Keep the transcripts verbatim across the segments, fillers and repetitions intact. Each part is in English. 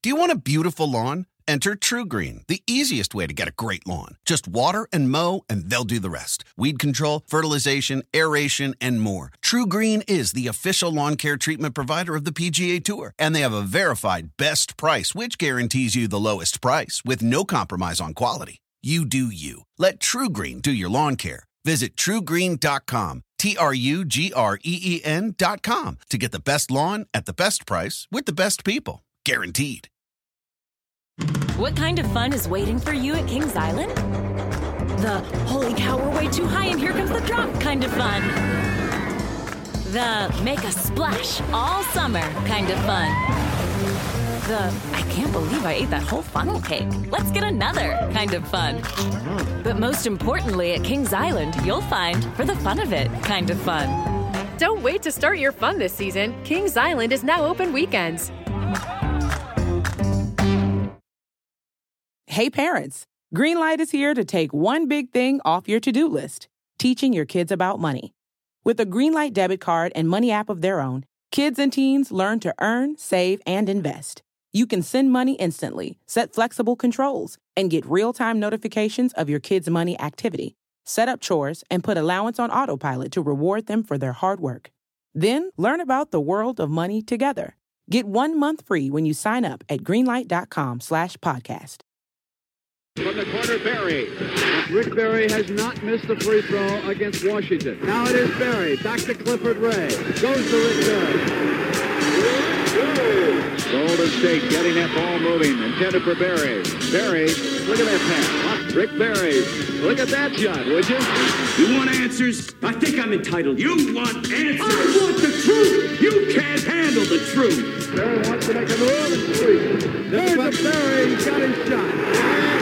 Do you want a beautiful lawn? Enter TruGreen, the easiest way to get a great lawn. Just water and mow, and they'll do the rest. Weed control, fertilization, aeration, and more. TruGreen is the official lawn care treatment provider of the P G A Tour, and they have a verified best price, which guarantees you the lowest price with no compromise on quality. You do you. Let TruGreen do your lawn care. Visit True Green dot com, T R U G R E E N dot com, to get the best lawn at the best price with the best people. Guaranteed. What kind of fun is waiting for you at Kings Island? The holy cow, we're way too high and here comes the drop kind of fun. The make a splash all summer kind of fun. The I can't believe I ate that whole funnel cake. Let's get another kind of fun. But most importantly, at Kings Island, you'll find for the fun of it kind of fun. Don't wait to start your fun this season. Kings Island is now open weekends. Hey parents, Greenlight is here to take one big thing off your to-do list, teaching your kids about money. With a Greenlight debit card and money app of their own, kids and teens learn to earn, save, and invest. You can send money instantly, set flexible controls, and get real-time notifications of your kids' money activity. Set up chores and put allowance on autopilot to reward them for their hard work. Then learn about the world of money together. Get one month free when you sign up at greenlight.com slash podcast. From the corner, Berry. Rick Berry has not missed the free throw against Washington. Now it is Berry. Back to Clifford Ray. Goes to Rick Berry. Golden State getting that ball moving. Intended for Berry. Berry, look at that pass. Rick Berry. Look at that shot, would you? You want answers? I think I'm entitled. You want answers? I want the truth. You can't handle the truth. Berry wants to make a move and three. There's a Berry. He's got his shot.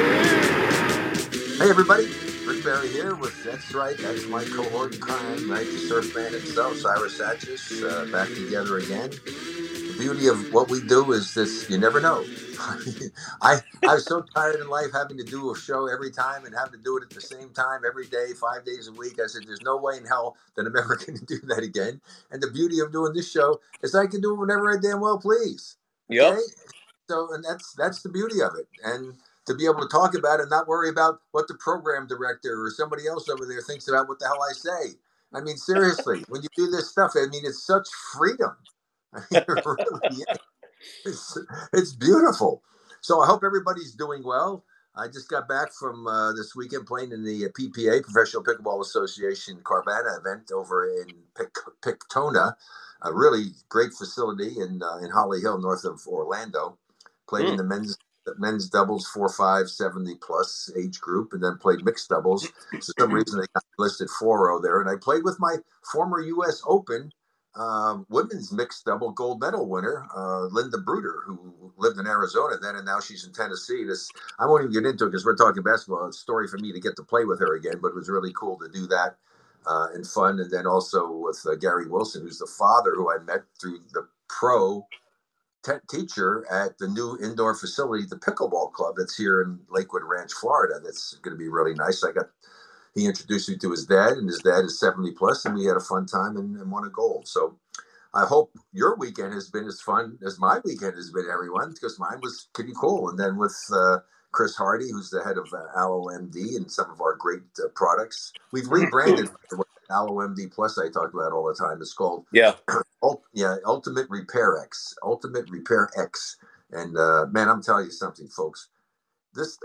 Hey everybody, Rick Berry here with That's Right, That's My Cohort in Crime, right? The surf man himself, Cyrus Satchis, uh, back together again. The beauty of what we do is this, you never know. I I was so tired in life having to do a show every time and having to do it at the same time every day, five days a week. I said, there's no way in hell that I'm ever going to do that again. And the beauty of doing this show is I can do it whenever I damn well please. Yep. Okay? So, and that's that's the beauty of it. And to be able to talk about it and not worry about what the program director or somebody else over there thinks about what the hell I say. I mean, seriously, when you do this stuff, I mean, it's such freedom. I mean, it really is. It's, it's beautiful. So I hope everybody's doing well. I just got back from uh, this weekend playing in the P P A, Professional Pickleball Association Carvana event over in Pic- Pictona, a really great facility in uh, in Holly Hill, north of Orlando. Played mm. in the men's men's doubles four, five, seventy plus age group, and then played mixed doubles. For some reason, they got listed four oh there. And I played with my former U S Open uh, women's mixed double gold medal winner, uh, Linda Bruder, who lived in Arizona then, and now she's in Tennessee. This I won't even get into it because we're talking basketball. It's a story for me to get to play with her again, but it was really cool to do that uh, and fun. And then also with uh, Gary Wilson, who's the father who I met through the pro teacher at the new indoor facility, the Pickleball Club that's here in Lakewood Ranch, Florida. That's going to be really nice. I got he introduced me to his dad, and his dad is seventy plus, and we had a fun time and, and won a gold. So I hope your weekend has been as fun as my weekend has been, everyone, because mine was pretty cool. And then with uh, Chris Hardy, who's the head of uh, Aloe M D and some of our great uh, products, we've rebranded Aloe M D Plus. I talk about all the time. It's called yeah. Yeah, Ultimate Repair X, Ultimate Repair X, and uh, man, I'm telling you something, folks. This,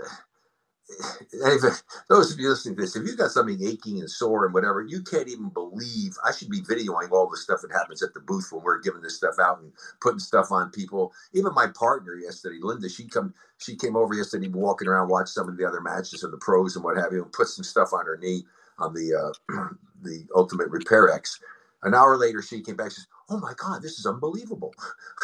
if, those of you listening to this, if you've got something aching and sore and whatever, you can't even believe. I should be videoing all the stuff that happens at the booth when we're giving this stuff out and putting stuff on people. Even my partner yesterday, Linda, she come, she came over yesterday, walking around, watched some of the other matches of the pros and what have you, and put some stuff on her knee on the uh, the Ultimate Repair X. An hour later, she came back. She says, "Oh my God, this is unbelievable!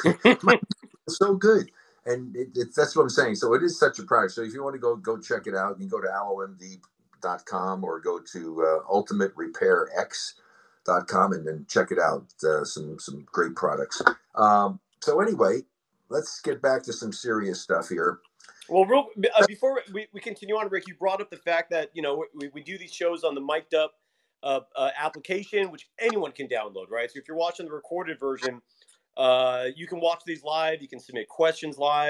It's so good." And it, it, that's what I'm saying. So it is such a product. So if you want to go go check it out, you can go to aloe m d dot com or go to uh, ultimate repair x dot com and then check it out. Uh, some some great products. Um, so anyway, let's get back to some serious stuff here. Well, real, uh, before we, we continue on, Rick, you brought up the fact that, you know, we, we do these shows on the Mic'd Up uh, uh, application, which anyone can download, right? So if you're watching the recorded version, uh, you can watch these live. You can submit questions live.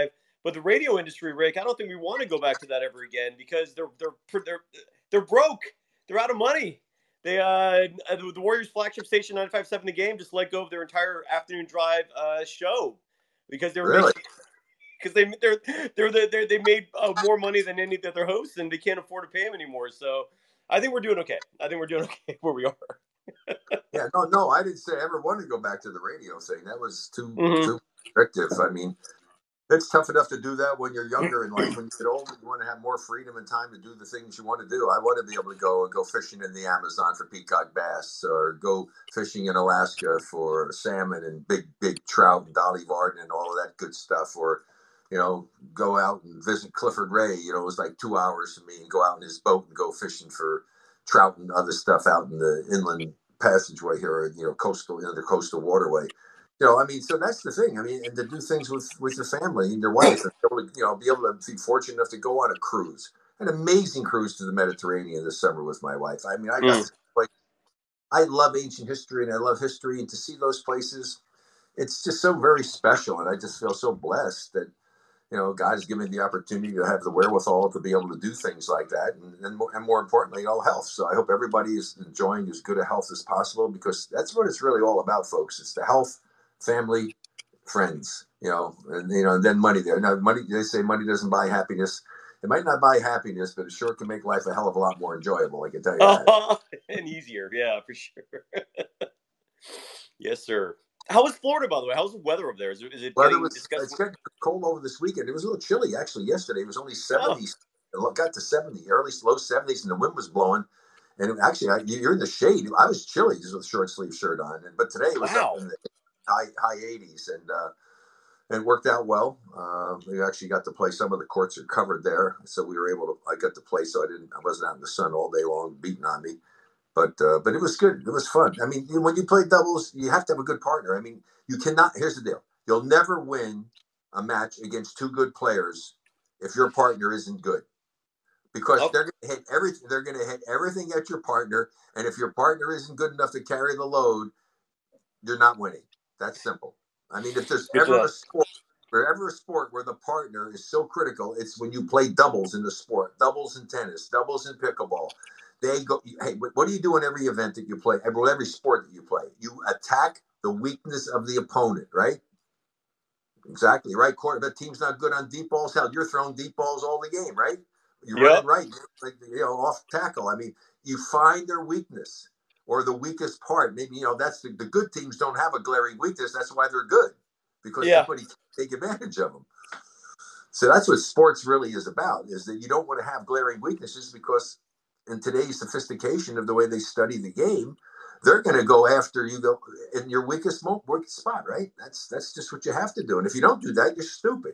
But the radio industry, Rick, I don't think we want to go back to that ever again because they're they're they're they're broke. They're out of money. They uh the Warriors flagship station ninety-five point seven The Game just let go of their entire afternoon drive uh, show because they were really because they they're they're, they're, they're they made uh, more money than any of their hosts and they can't afford to pay them anymore. So I think we're doing okay. I think we're doing okay where we are. yeah, no, no, I didn't say I ever wanted to go back to the radio thing. That was too mm-hmm. too restrictive. I mean, it's tough enough to do that when you're younger in life. When you get older, you want to have more freedom and time to do the things you want to do. I want to be able to go and go fishing in the Amazon for peacock bass, or go fishing in Alaska for salmon and big, big trout and Dolly Varden and all of that good stuff. Or, you know, go out and visit Clifford Ray. You know, it was like two hours for me and go out in his boat and go fishing for trout and other stuff out in the inland passageway here, you know, coastal, you know, the coastal waterway. You know, I mean, so that's the thing. I mean, and to do things with, with your family and your wife, and be able to, you know, be able to be fortunate enough to go on a cruise, an amazing cruise to the Mediterranean this summer with my wife. I mean, I got mm. to, like, I love ancient history and I love history, and to see those places, it's just so very special. And I just feel so blessed that, you know, God has given me the opportunity to have the wherewithal to be able to do things like that. And, and, more, and more importantly, all health. So I hope everybody is enjoying as good a health as possible, because that's what it's really all about, folks. It's the health, family, friends, you know, and, you know, and then money there. Now, money, they say money doesn't buy happiness. It might not buy happiness, but it sure can make life a hell of a lot more enjoyable. I can tell you that. And easier. Yeah, for sure. Yes, sir. How was Florida, by the way? How's the weather up there? Is it, is it weather was, disgusting? It's getting cold over this weekend. It was a little chilly, actually, yesterday. It was only seventies. Oh. It got to seventy, early, low seventies, and the wind was blowing. And it, actually, I, you're in the shade. I was chilly just with a short sleeve shirt on. But today it was wow. up in the high high eighties, and uh, it worked out well. Uh, we actually got to play. Some of the courts are covered there, so we were able to. I got to play, so I didn't. I wasn't out in the sun all day long, beating on me. But uh, but it was good. It was fun. I mean, when you play doubles, you have to have a good partner. I mean, you cannot. Here's the deal: you'll never win a match against two good players if your partner isn't good, because oh. they're going to hit everything. They're going to hit everything at your partner, and if your partner isn't good enough to carry the load, you're not winning. That's simple. I mean, if there's ever a sport, or ever a sport where the partner is so critical, it's when you play doubles in the sport, doubles in tennis, doubles in pickleball. They go, hey, what do you do in every event that you play? Every, every sport that you play, you attack the weakness of the opponent, right? Exactly, right. Quarter, that team's not good on deep balls. Hell, you're throwing deep balls all the game, right? You're yep. running right, like, you know, off tackle. I mean, you find their weakness or the weakest part. Maybe, you know, that's the, the good teams don't have a glaring weakness. That's why they're good, because yeah. everybody can take advantage of them. So that's what sports really is about, is that you don't want to have glaring weaknesses, because in today's sophistication of the way they study the game, they're going to go after you go in your weakest, weakest spot, right? That's that's just what you have to do. And if you don't do that, you're stupid.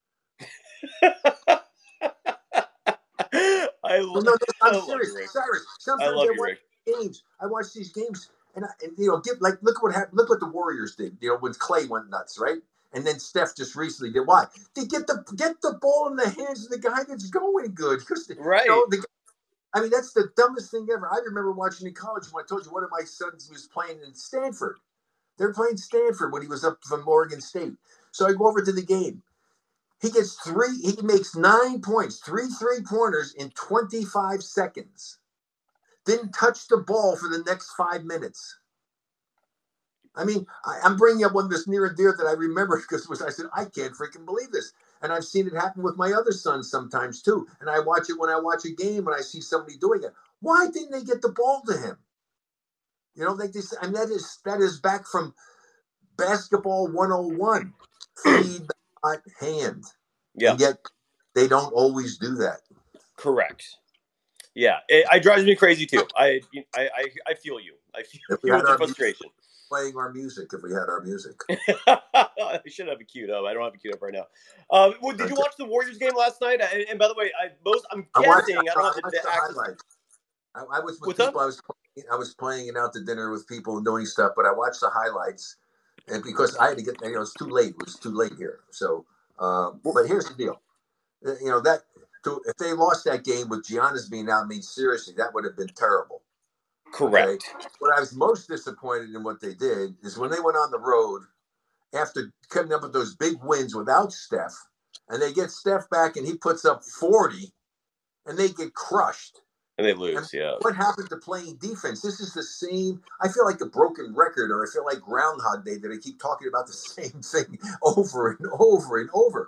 I love, no, no, I'm I serious. love Cyrus, sometimes I love I you, watch Rick. games. I watch these games, and, I, and you know, get like look what happened. Look what the Warriors did. You know, when Clay went nuts, right? And then Steph just recently did. Why? They get the get the ball in the hands of the guy that's going good. Because right. You know, the, I mean, that's the dumbest thing ever. I remember watching in college when I told you one of my sons was playing in Stanford. They're playing Stanford when he was up from Oregon State. So I go over to the game. He gets three, he makes nine points, three three-pointers in twenty-five seconds. Didn't touch the ball for the next five minutes. I mean, I, I'm bringing up one that's near and dear that I remember, because was I said, I can't freaking believe this. And I've seen it happen with my other sons sometimes too. And I watch it when I watch a game and I see somebody doing it. Why didn't they get the ball to him? You know, like this, and that is that is back from basketball one oh one. Feed the hot hand. Yeah. And yet they don't always do that. Correct. Yeah. It, it drives me crazy too. I I I, I feel you. I feel you with the frustration. Music, playing our music if we had our music. I should have it queued up. I don't have it queued up right now. Um, well, did you watch the Warriors game last night? And, and by the way, I most I'm guessing I, watched, I don't have the access. I, I was with What's people. Up? I was playing, I was playing it out to dinner with people and doing stuff, but I watched the highlights, and because I had to get, you know, it's too late. It was too late here. So, uh, but here's the deal. You know that to, if they lost that game with Giannis being out, I mean, seriously, that would have been terrible. Correct. Okay? What I was most disappointed in what they did is when they went on the road after coming up with those big wins without Steph, and they get Steph back, and he puts up forty, and they get crushed. And they lose, and yeah. What happened to playing defense? This is the same. I feel like a broken record, or I feel like Groundhog Day, that I keep talking about the same thing over and over and over.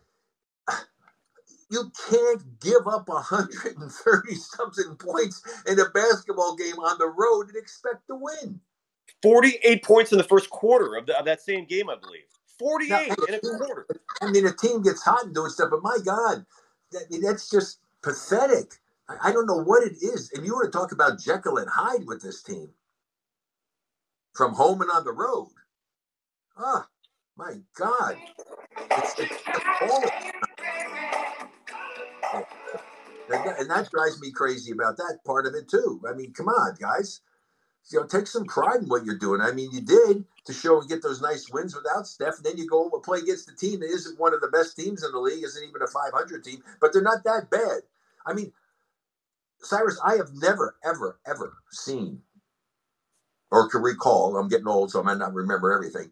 You can't give up one hundred thirty-something points in a basketball game on the road and expect to win. forty-eight points in the first quarter of, the, of that same game, I believe. forty-eight now, in a quarter. I mean, a team gets hot and doing stuff, but my God, that, that's just pathetic. I don't know what it is. And you want to talk about Jekyll and Hyde with this team from home and on the road. Ah, my God. It's, it's appalling. And that drives me crazy about that part of it, too. I mean, come on, guys. You know, take some pride in what you're doing. I mean, you did to show and get those nice wins without Steph. And then you go and play against the team that isn't one of the best teams in the league, isn't even a five hundred team, but they're not that bad. I mean, Cyrus, I have never, ever, ever seen or can recall, I'm getting old, so I might not remember everything,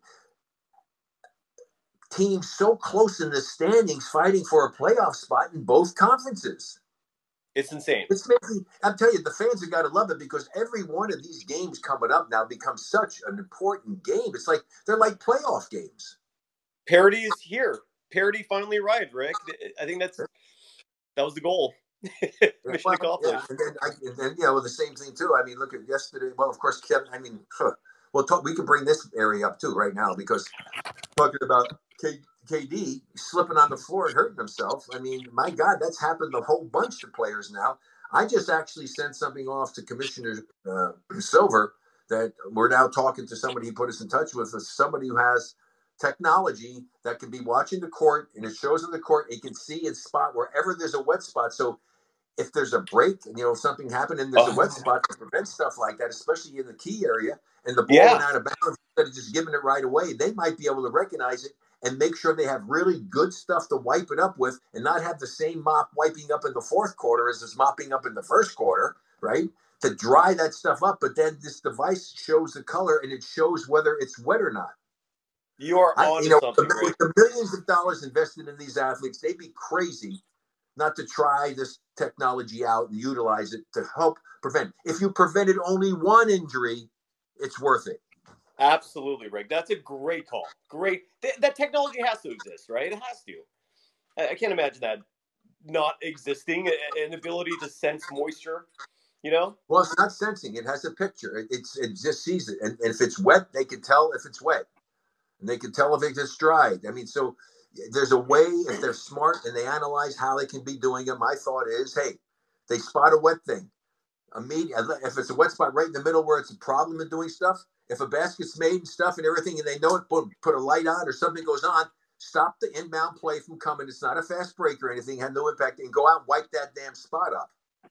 teams so close in the standings fighting for a playoff spot in both conferences. It's insane. It's making, I'm telling you, the fans have got to love it because every one of these games coming up now becomes such an important game. It's like, they're like playoff games. Parity is here. Parity finally arrived, Rick. I think that's, that was the goal. Mission well, accomplished. Yeah, and then, I, and then, you know, the same thing too. I mean, look at yesterday. Well, of course, Kevin. I mean, huh, we'll talk. We can bring this area up too right now because talking about K, KD slipping on the floor and hurting himself. I mean, my God, that's happened to a whole bunch of players now. I just actually sent something off to Commissioner uh, Silver that we're now talking to somebody he put us in touch with, somebody who has technology that can be watching the court and it shows in the court. It can see and spot wherever there's a wet spot. So if there's a break and, you know, something happened and there's oh. a wet spot to prevent stuff like that, especially in the key area, and the ball yeah. went out of bounds instead of just giving it right away, they might be able to recognize it and make sure they have really good stuff to wipe it up with and not have the same mop wiping up in the fourth quarter as it's mopping up in the first quarter, right? To dry that stuff up. But then this device shows the color and it shows whether it's wet or not. You are on you know, something, the, the millions of dollars invested in these athletes, they'd be crazy not to try this technology out and utilize it to help prevent. If you prevented only one injury, it's worth it. Absolutely, Rick. That's a great call. Great. Th- that technology has to exist, right? It has to. I, I can't imagine that not existing, an ability to sense moisture, you know? Well, it's not sensing. It has a picture. It, it's, it just sees it. And, and if it's wet, they can tell if it's wet. And they can tell if it's dried. I mean, so there's a way, if they're smart and they analyze how they can be doing it. My thought is, hey, they spot a wet thing. Immediately, if it's a wet spot right in the middle where it's a problem in doing stuff, if a basket's made and stuff and everything and they know it, put, put a light on or something goes on, stop the inbound play from coming. It's not a fast break or anything, had no impact, and go out and wipe that damn spot up.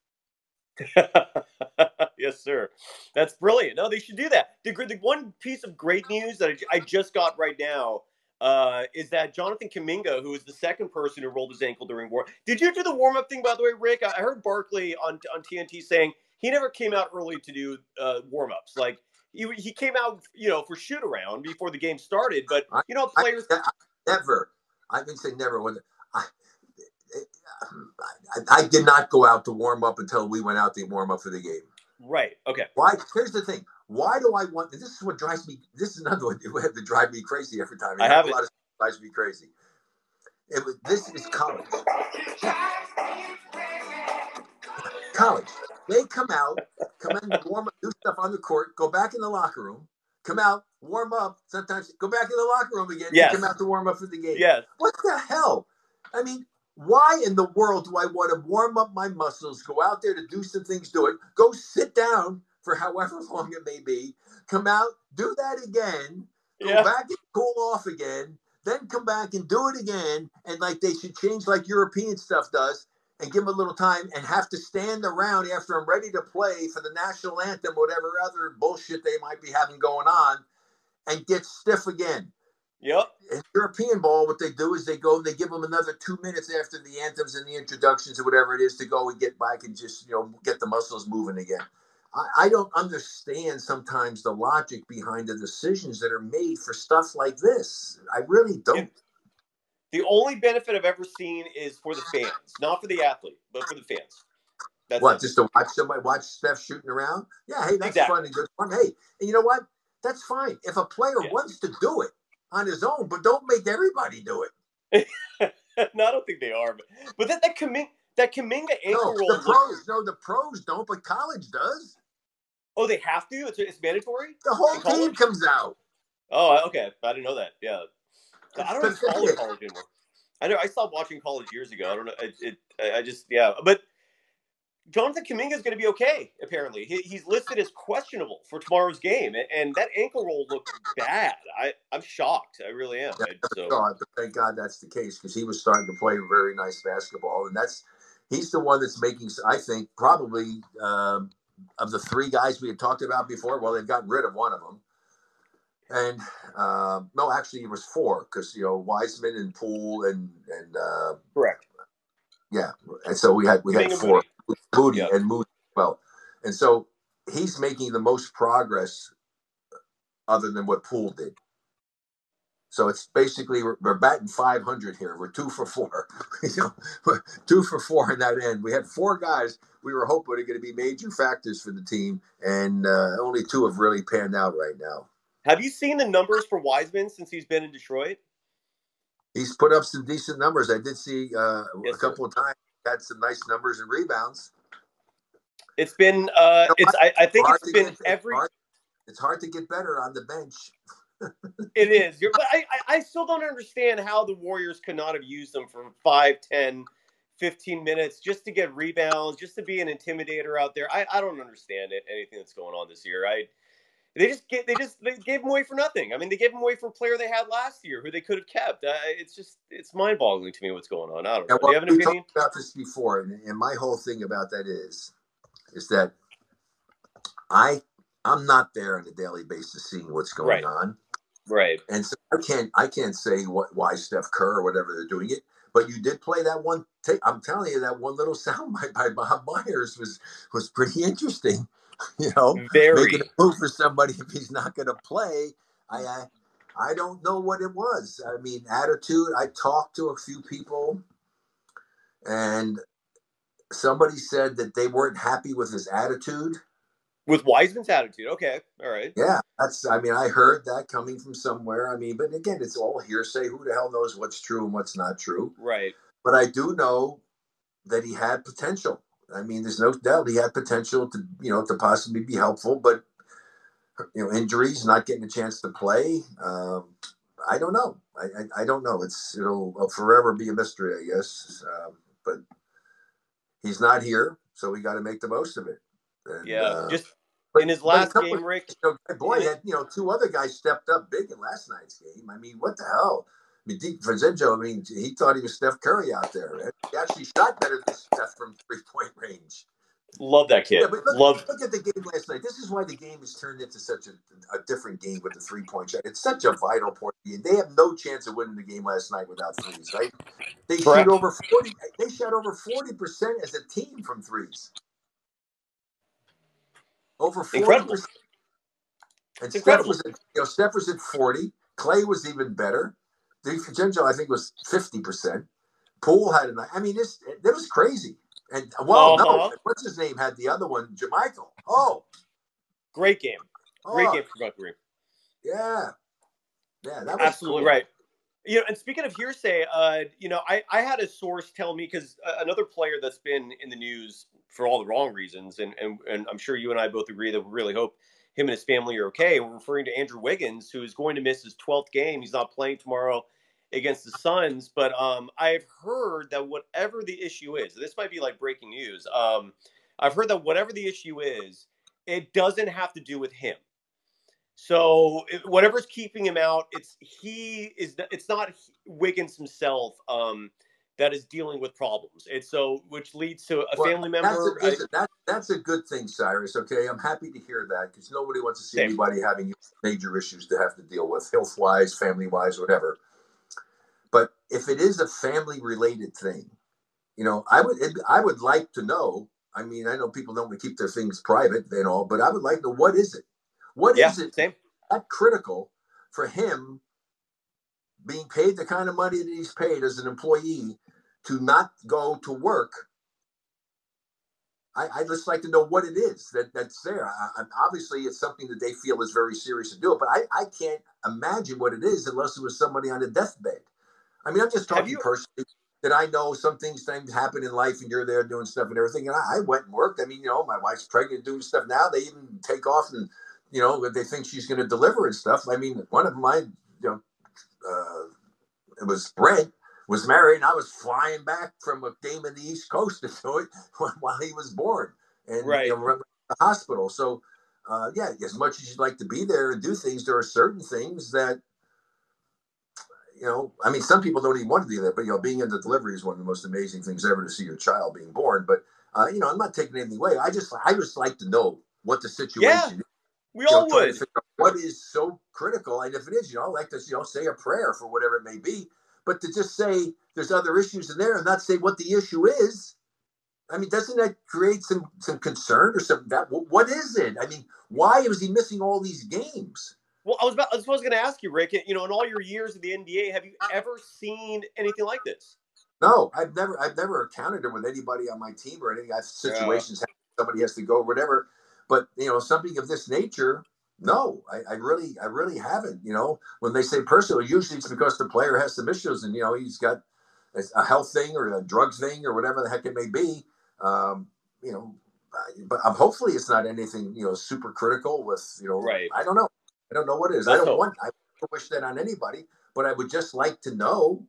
Yes, sir. That's brilliant. No, they should do that. The, the one piece of great news that I, I just got right now uh, is that Jonathan Kuminga, who is the second person who rolled his ankle during war. Did you do the warm-up thing, by the way, Rick? I heard Barkley on on T N T saying he never came out early to do uh, warm-ups. Like, he, he came out, you know, for shoot-around before the game started. But, you know, players... I, I, never. I didn't say never. When I, I, I did not go out to warm up until we went out to warm up for the game. Right. Okay. Why? Here's the thing. Why do I want? This is what drives me. This is another one that drive me crazy every time. I have a it. lot of stuff drives me crazy. It was. This is college. College. They come out, come in, warm up, do stuff on the court, go back in the locker room, come out, warm up. Sometimes go back in the locker room again. Yes. Come out to warm up for the game. Yes. What the hell? I mean. Why in the world do I want to warm up my muscles, go out there to do some things, do it, go sit down for however long it may be, come out, do that again, go yeah. back and cool off again, then come back and do it again, and like they should change like European stuff does and give them a little time and have to stand around after I'm ready to play for the national anthem, whatever other bullshit they might be having going on, and get stiff again. Yep. In European ball, what they do is they go and they give them another two minutes after the anthems and the introductions or whatever it is to go and get back and just, you know, get the muscles moving again. I, I don't understand sometimes the logic behind the decisions that are made for stuff like this. I really don't. The only benefit I've ever seen is for the fans, not for the athlete, but for the fans. That's what, it. just to watch somebody watch Steph shooting around? Yeah, hey, that's exactly. fun and good fun. Hey, and you know what? That's fine. If a player Yeah. wants to do it on his own, but don't make everybody do it. No, I don't think they are. But, but that that Kuminga, that Kuminga ankle No, roll. the pros, no, the pros don't, but college does. Oh, they have to? It's, it's mandatory? The whole team comes out. Oh, okay. I didn't know that. Yeah. So I don't even follow pathetic. college anymore. I know I stopped watching college years ago. I don't know. It, it I just yeah. But Jonathan Kuminga is going to be okay. Apparently, he, he's listed as questionable for tomorrow's game, and, and that ankle roll looked bad. I I'm shocked. I really am. Yeah, I, so. God, but thank God that's the case because he was starting to play very nice basketball, and that's he's the one that's making. I think probably um, of the three guys we had talked about before. Well, they've gotten rid of one of them. And uh, no, actually, it was four because you know Wiseman and Poole and and uh, correct, yeah. And so we had we had four, Moody, Moody yep. and Moody as well. And so he's making the most progress, other than what Poole did. So it's basically we're, we're batting five hundred here. We're two for four, you know, we're two for four in that end. We had four guys we were hoping are going to be major factors for the team, and uh, only two have really panned out right now. Have you seen the numbers for Wiseman since he's been in Detroit? He's put up some decent numbers. I did see uh, yes, a couple sir. of times. Had some nice numbers and rebounds. It's been, uh, you know, it's. I, I think it's been get, every. It's hard, it's hard to get better on the bench. It is, You're, but I, I still don't understand how the Warriors could not have used them for five, ten, fifteen minutes just to get rebounds, just to be an intimidator out there. I, I don't understand it. Anything that's going on this year, I. They just get, they just they gave him away for nothing. I mean, they gave him away for a player they had last year who they could have kept. Uh, it's just it's mind boggling to me what's going on. I don't know. And Do you have an we opinion? talked about this before, and, and my whole thing about that is, is that I I'm not there on a daily basis seeing what's going right. on, right? And so I can't I can't say what why Steph Kerr or whatever they're doing it. But you did play that one. Take, I'm telling you, that one little soundbite by Bob Myers was was pretty interesting. You know, Very. Making a move for somebody if he's not going to play. I, I I don't know what it was. I mean, attitude. I talked to a few people, and somebody said that they weren't happy with his attitude. With Wiseman's attitude, okay, all right. Yeah, that's. I mean, I heard that coming from somewhere. I mean, but again, it's all hearsay. Who the hell knows what's true and what's not true? Right. But I do know that he had potential. I mean, there's no doubt he had potential to, you know, to possibly be helpful, but, you know, injuries, not getting a chance to play. Um, I don't know. I, I, I don't know. It's, it'll, it'll forever be a mystery, I guess. Um, but he's not here, so we got to make the most of it. And, yeah. Uh, just but, in his last couple, game, Rick. You know, boy, had, you know, two other guys stepped up big in last night's game. I mean, what the hell? I mean, Deep Vincenzo, I mean, he thought he was Steph Curry out there. He actually shot better than Steph from three-point range. Love that kid. Yeah, but look, Love. look at the game last night. This is why the game has turned into such a, a different game with the three-point shot. It's such a vital point. They have no chance of winning the game last night without threes, right? They Correct. shoot over forty. They shot over forty percent as a team from threes. Over forty Incredible. percent. And It's Steph incredible. was, at, you know, Steph was at forty. Clay was even better. DiVincenzo, I think, was fifty percent. Poole had a night. I mean, this it was crazy. And well, uh-huh. no, what's his name had the other one, Jermichael. Oh, great game, great oh, game for Buckaroo. Yeah, yeah, that was absolutely cool. right. You know, and speaking of hearsay, uh, you know, I, I had a source tell me because uh, another player that's been in the news for all the wrong reasons, and and and I'm sure you and I both agree that we really hope him and his family are okay. We're referring to Andrew Wiggins, who is going to miss his twelfth game. He's not playing tomorrow against the Suns, but um, I've heard that whatever the issue is, this might be like breaking news. Um, I've heard that whatever the issue is, it doesn't have to do with him. So whatever's keeping him out, it's he is. It's not Wiggins himself um, that is dealing with problems. It's so which leads to a well, family member. That's a, I, that, that's a good thing, Cyrus. Okay, I'm happy to hear that because nobody wants to see Same. anybody having major issues to have to deal with, health-wise, family-wise, whatever. But if it is a family-related thing, you know, I would it, I would like to know. I mean, I know people don't want to keep their things private and all, but I would like to know what is it? What yeah, is it same. that critical for him being paid the kind of money that he's paid as an employee to not go to work, I, I'd just like to know what it is that, that's there. I, I, obviously, it's something that they feel is very serious to do it, but I, I can't imagine what it is unless it was somebody on a deathbed. I mean, I'm just talking you- personally that I know some things, things happen in life and you're there doing stuff and everything. And I, I went and worked. I mean, you know, my wife's pregnant doing stuff now. They even take off and, you know, they think she's going to deliver and stuff. I mean, one of my, you know, uh, it was Brent, was married, and I was flying back from a game in the East Coast to do it while he was born and right. you know, the hospital. So, uh, yeah, as much as you'd like to be there and do things, there are certain things that, you know, I mean, some people don't even want to do that, but, you know, being in the delivery is one of the most amazing things ever to see your child being born. But, uh, you know, I'm not taking anything away. I just, I just like to know what the situation yeah, is. We you all know, would. What is so critical? And if it is, you know, I like to, you know, say a prayer for whatever it may be. But to just say there's other issues in there and not say what the issue is, I mean, doesn't that create some some concern or something? That what is it? I mean, why was he missing all these games? Well, I was about, I was going to ask you, Rick. You know, in all your years of the N B A, have you ever seen anything like this? No, I've never, I've never encountered it with anybody on my team or anything. I've situations yeah. somebody has to go, or whatever. But you know, something of this nature. No, I, I really, I really haven't. You know, when they say personal, usually it's because the player has some issues, and you know, he's got a health thing or a drug thing or whatever the heck it may be. Um, you know, but um, hopefully it's not anything you know super critical. With you know, right? I don't know. I don't know what it is. That's I don't hope. want. I don't wish that on anybody, but I would just like to know.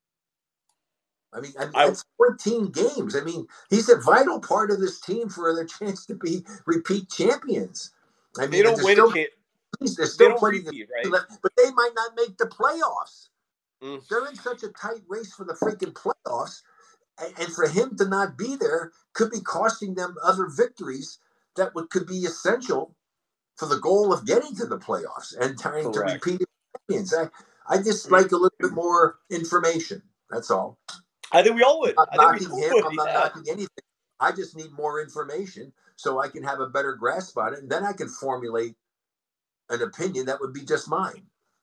I mean, I mean I, it's fourteen games. I mean, he's a vital part of this team for their chance to be repeat champions. I mean, they don't win still, a chance. There's still they plenty repeat, of right? left, but they might not make the playoffs. Mm. They're in such a tight race for the freaking playoffs, and, and for him to not be there could be costing them other victories that would could be essential for the goal of getting to the playoffs and trying Correct. to repeat champions. I, I just like a little bit more information. That's all. I think we all would. I'm not I knocking think we him. would, I'm not yeah. knocking anything. I just need more information so I can have a better grasp on it, and then I can formulate an opinion that would be just mine.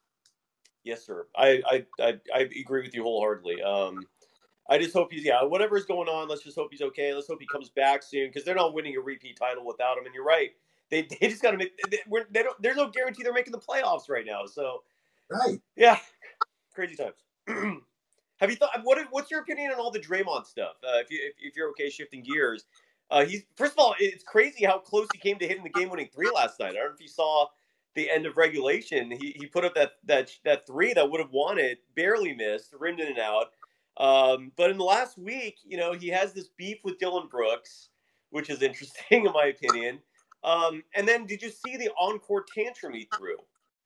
Yes, sir. I I I, I agree with you wholeheartedly. Um, I just hope he's yeah. Whatever's going on, let's just hope he's okay. Let's hope he comes back soon because they're not winning a repeat title without him. And you're right. They they just got to make. They, we're, they don't. There's no guarantee they're making the playoffs right now. So right. Yeah. Crazy times. Have you thought? What what's your opinion on all the Draymond stuff? Uh, if you if, if you're okay shifting gears, uh, he's first of all, it's crazy how close he came to hitting the game-winning three last night. I don't know if you saw the end of regulation. He he put up that that that three that would have won it, barely missed, rimmed in and out. Um, but in the last week, you know, he has this beef with Dylan Brooks, which is interesting in my opinion. Um, and then, did you see the on-court tantrum he threw?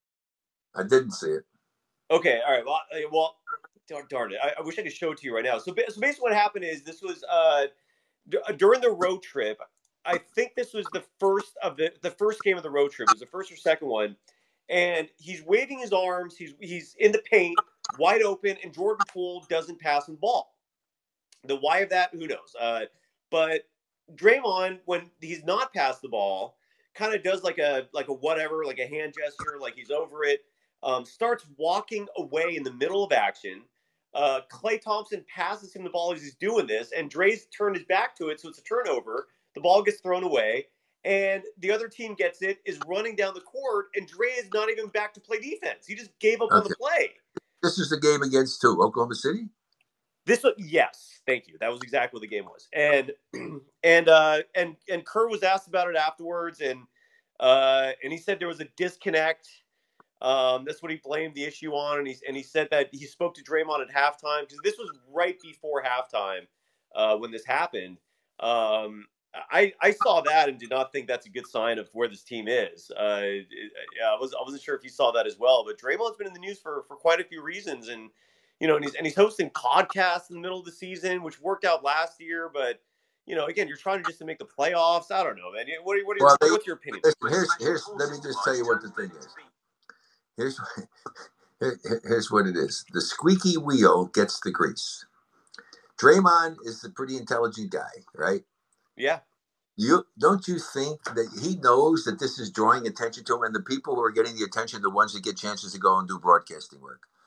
I didn't see it. Okay, all right. Well, well darn, darn it. I, I wish I could show it to you right now. So, so basically what happened is this was uh, d- during the road trip. I think this was the first of the, the first game of the road trip. It was the first or second one. And he's waving his arms. He's he's in the paint, wide open, and Jordan Poole doesn't pass him the ball. The why of that, who knows? Uh, but Draymond, when he's not passed the ball, kind of does like a like a whatever, like a hand gesture, like he's over it. Um, starts walking away in the middle of action. Uh, Klay Thompson passes him the ball as he's doing this, and Dre's turned his back to it, so it's a turnover. The ball gets thrown away, and the other team gets it, is running down the court, and Dre is not even back to play defense. He just gave up okay. on the play. This is the game against who? Oklahoma City? This was, yes, thank you. That was exactly what the game was. And and uh, and and Kerr was asked about it afterwards, and uh, and he said there was a disconnect. Um, that's what he blamed the issue on, and he and he said that he spoke to Draymond at halftime because this was right before halftime uh, when this happened. Um, I I saw that and did not think that's a good sign of where this team is. Uh, it, yeah, I was I wasn't sure if you saw that as well, but Draymond's been in the news for for quite a few reasons, and you know, and he's and he's hosting podcasts in the middle of the season, which worked out last year, but. You know, again, you're trying to just to make the playoffs. I don't know, man. What, what, what, well, they, what's your opinion? Here's, here's, let me just tell you what the thing is. Here's, here, here's what it is. The squeaky wheel gets the grease. Draymond is a pretty intelligent guy, right? Yeah. You don't you think that he knows that this is drawing attention to him, and the people who are getting the attention are the ones that get chances to go and do broadcasting work?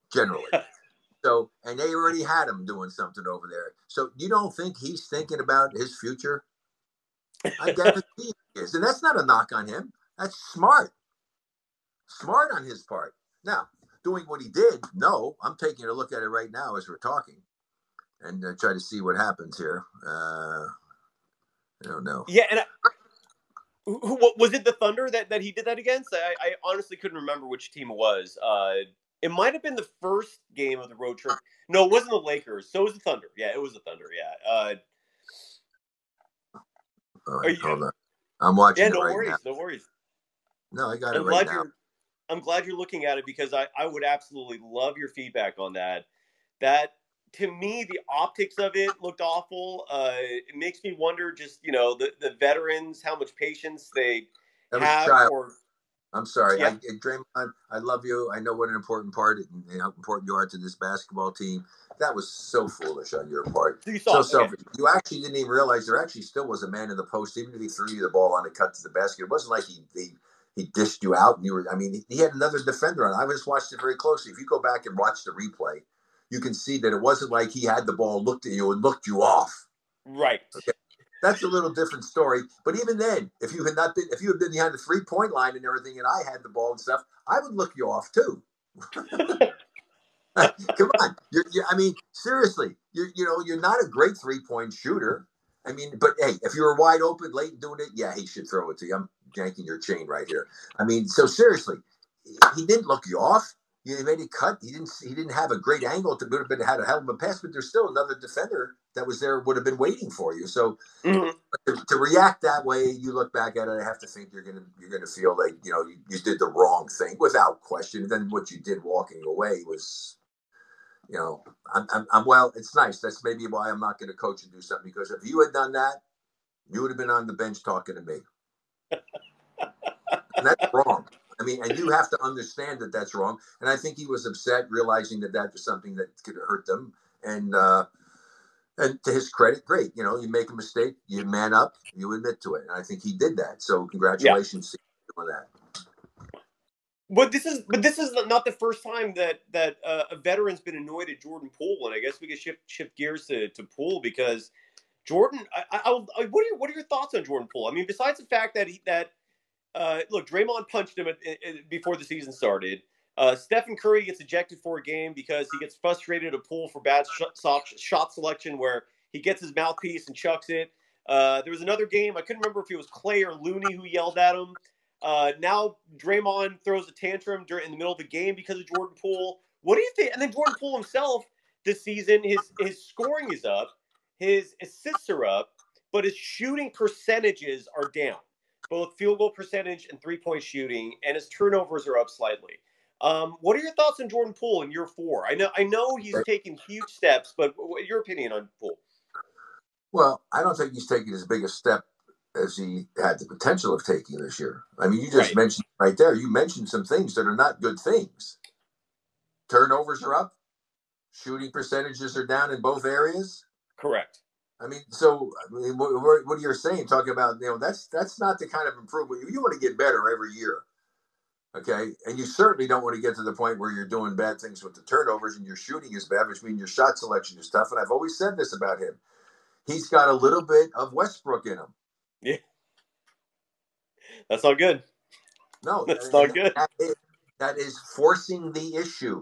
generally. So, and they already had him doing something over there. So you don't think he's thinking about his future? I guarantee he is. And that's not a knock on him. That's smart. Smart on his part. Now, doing what he did, no, I'm taking a look at it right now as we're talking and uh, try to see what happens here. Uh, I don't know. Yeah, and I, who, who, was it the Thunder that, that he did that against? I, I honestly couldn't remember which team it was. Uh, it might have been the first game of the road trip. No, it wasn't the Lakers. So it was the Thunder. Yeah, it was the Thunder. Yeah. Uh, uh, are you, hold on. I'm watching yeah, it no right worries, now. no worries. No, I got I'm it right glad now. you're. I'm glad you're looking at it because I, I would absolutely love your feedback on that. That to me, the optics of it looked awful. Uh, it makes me wonder, just you know, the, the veterans, how much patience they That was have. child. Or I'm sorry. Yeah. I, Draymond, I love you. I know what an important part and how important you are to this basketball team. That was so foolish on your part. You So saw, selfish. okay. You actually didn't even realize there actually still was a man in the post, even if he threw you the ball on the cut to the basket. It wasn't like he he, he dished you out and you were. I mean, he had another defender on. I just watched it very closely. If you go back and watch the replay, you can see that it wasn't like he had the ball, looked at you, and looked you off. Right. Okay. That's a little different story. But even then, if you had not been, if you had been behind the three point line and everything, and I had the ball and stuff, I would look you off too. Come on, you're, you're, I mean, seriously, you're you know you're not a great three point shooter. I mean, but hey, if you were wide open late and doing it, yeah, he should throw it to you. I'm yanking your chain right here. I mean, so seriously, he didn't look you off. You made it cut. He didn't. He didn't have a great angle to would have been had a hell of a pass, but there's still another defender that was there would have been waiting for you. So mm-hmm. to, to react that way, you look back at it. I have to think you're gonna you're gonna feel like you know you, you did the wrong thing without question. And then what you did walking away was, you know, I'm, I'm, I'm well. It's nice. That's maybe why I'm not going to coach and do something because if you had done that, you would have been on the bench talking to me. And that's wrong. I mean, and you have to understand that that's wrong. And I think he was upset, realizing that that was something that could hurt them. And uh, and to his credit, great. You know, you make a mistake, you man up, you admit to it. And I think he did that. So congratulations yeah. on that. But this is but this is not the first time that that uh, a veteran's been annoyed at Jordan Poole, and I guess we could shift shift gears to, to Poole because Jordan. I, I, I, what are your what are your thoughts on Jordan Poole? I mean, besides the fact that he that. Uh, look, Draymond punched him at, at, before the season started. Uh, Stephen Curry gets ejected for a game because he gets frustrated at Poole for bad sh- shot selection where he gets his mouthpiece and chucks it. Uh, there was another game. I couldn't remember if it was Clay or Looney who yelled at him. Uh, now Draymond throws a tantrum during, in the middle of the game because of Jordan Poole. What do you think? And then Jordan Poole himself this season, his, his scoring is up. His assists are up, but his shooting percentages are down. Both field goal percentage and three-point shooting, and his turnovers are up slightly. Um, what are your thoughts on Jordan Poole in year four? I know I know he's taken huge steps, but what, your opinion on Poole? Well, I don't think he's taken as big a step as he had the potential of taking this year. I mean, you just right. mentioned right there, you mentioned some things that are not good things. Turnovers are up. Shooting percentages are down in both areas. Correct. I mean, so I mean, what, what you're saying, talking about, you know, that's that's not the kind of improvement. You, you want to get better every year, okay? And you certainly don't want to get to the point where you're doing bad things with the turnovers and your shooting is bad, which means your shot selection is tough. And I've always said this about him. He's got a little bit of Westbrook in him. Yeah. That's not good. No. That's not good. That is, that is forcing the issue.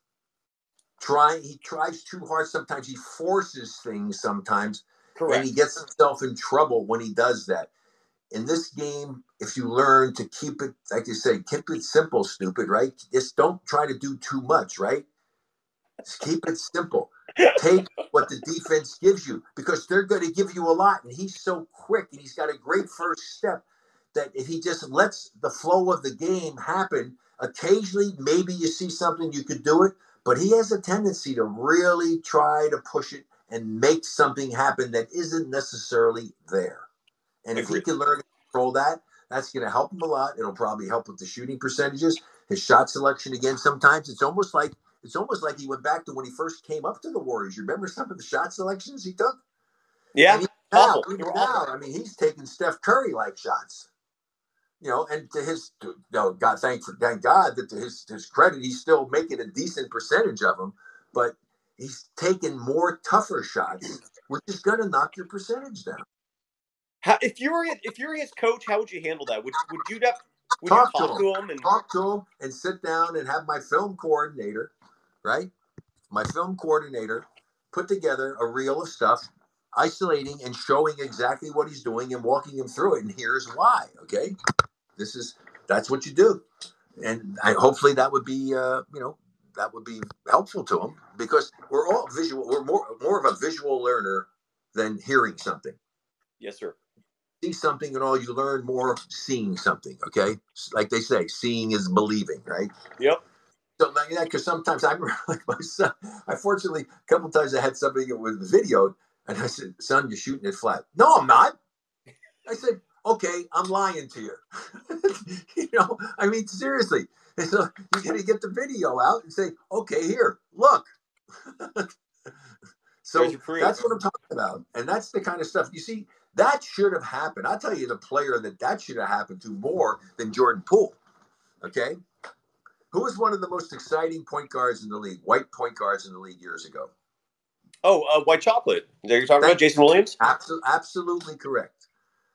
Try, he tries too hard sometimes. He forces things sometimes. Correct. And he gets himself in trouble when he does that. In this game, if you learn to keep it, like you say, keep it simple, stupid, right? Just don't try to do too much, right? Just keep it simple. Take what the defense gives you because they're going to give you a lot. And he's so quick and he's got a great first step that if he just lets the flow of the game happen, occasionally maybe you see something you could do it. But he has a tendency to really try to push it and make something happen that isn't necessarily there. And if he can learn to control that, that's going to help him a lot. It'll probably help with the shooting percentages, his shot selection. Again, sometimes it's almost like it's almost like he went back to when he first came up to the Warriors. You remember some of the shot selections he took? Yeah. Now, even now, I mean, he's taking Steph Curry like shots. you know, and to his, to, you know, God, thank for thank God that to his his credit, he's still making a decent percentage of them, but he's taking more tougher shots, which is going to knock your percentage down. How, if you were if you're his coach, how would you handle that? Would would you have would talk you talk to him, to him and talk to him and sit down and have my film coordinator, right? My film coordinator put together a reel of stuff, isolating and showing exactly what he's doing and walking him through it. And here's why. Okay, this is that's what you do, and I, hopefully that would be uh, you know that would be helpful to him, because we're all visual. We're more more of a visual learner than hearing something. Yes, sir. See something and all, you learn more seeing something. Okay, like they say, seeing is believing, right? Yep. So like that, because sometimes I remember, like my son, I fortunately a couple of times I had something that was videoed, and I said, "Son, you're shooting it flat." "No, I'm not." I said, "Okay, I'm lying to you." You know, I mean, seriously. And so you got to get the video out and say, "Okay, here, look." So that's what I'm talking about, and that's the kind of stuff you see. That should have happened. I'll tell you the player that that should have happened to more than Jordan Poole. Okay? Who was one of the most exciting point guards in the league, white point guards in the league years ago? Oh, uh, White Chocolate. Are you talking Thank about Jason Williams? Absolutely, absolutely correct.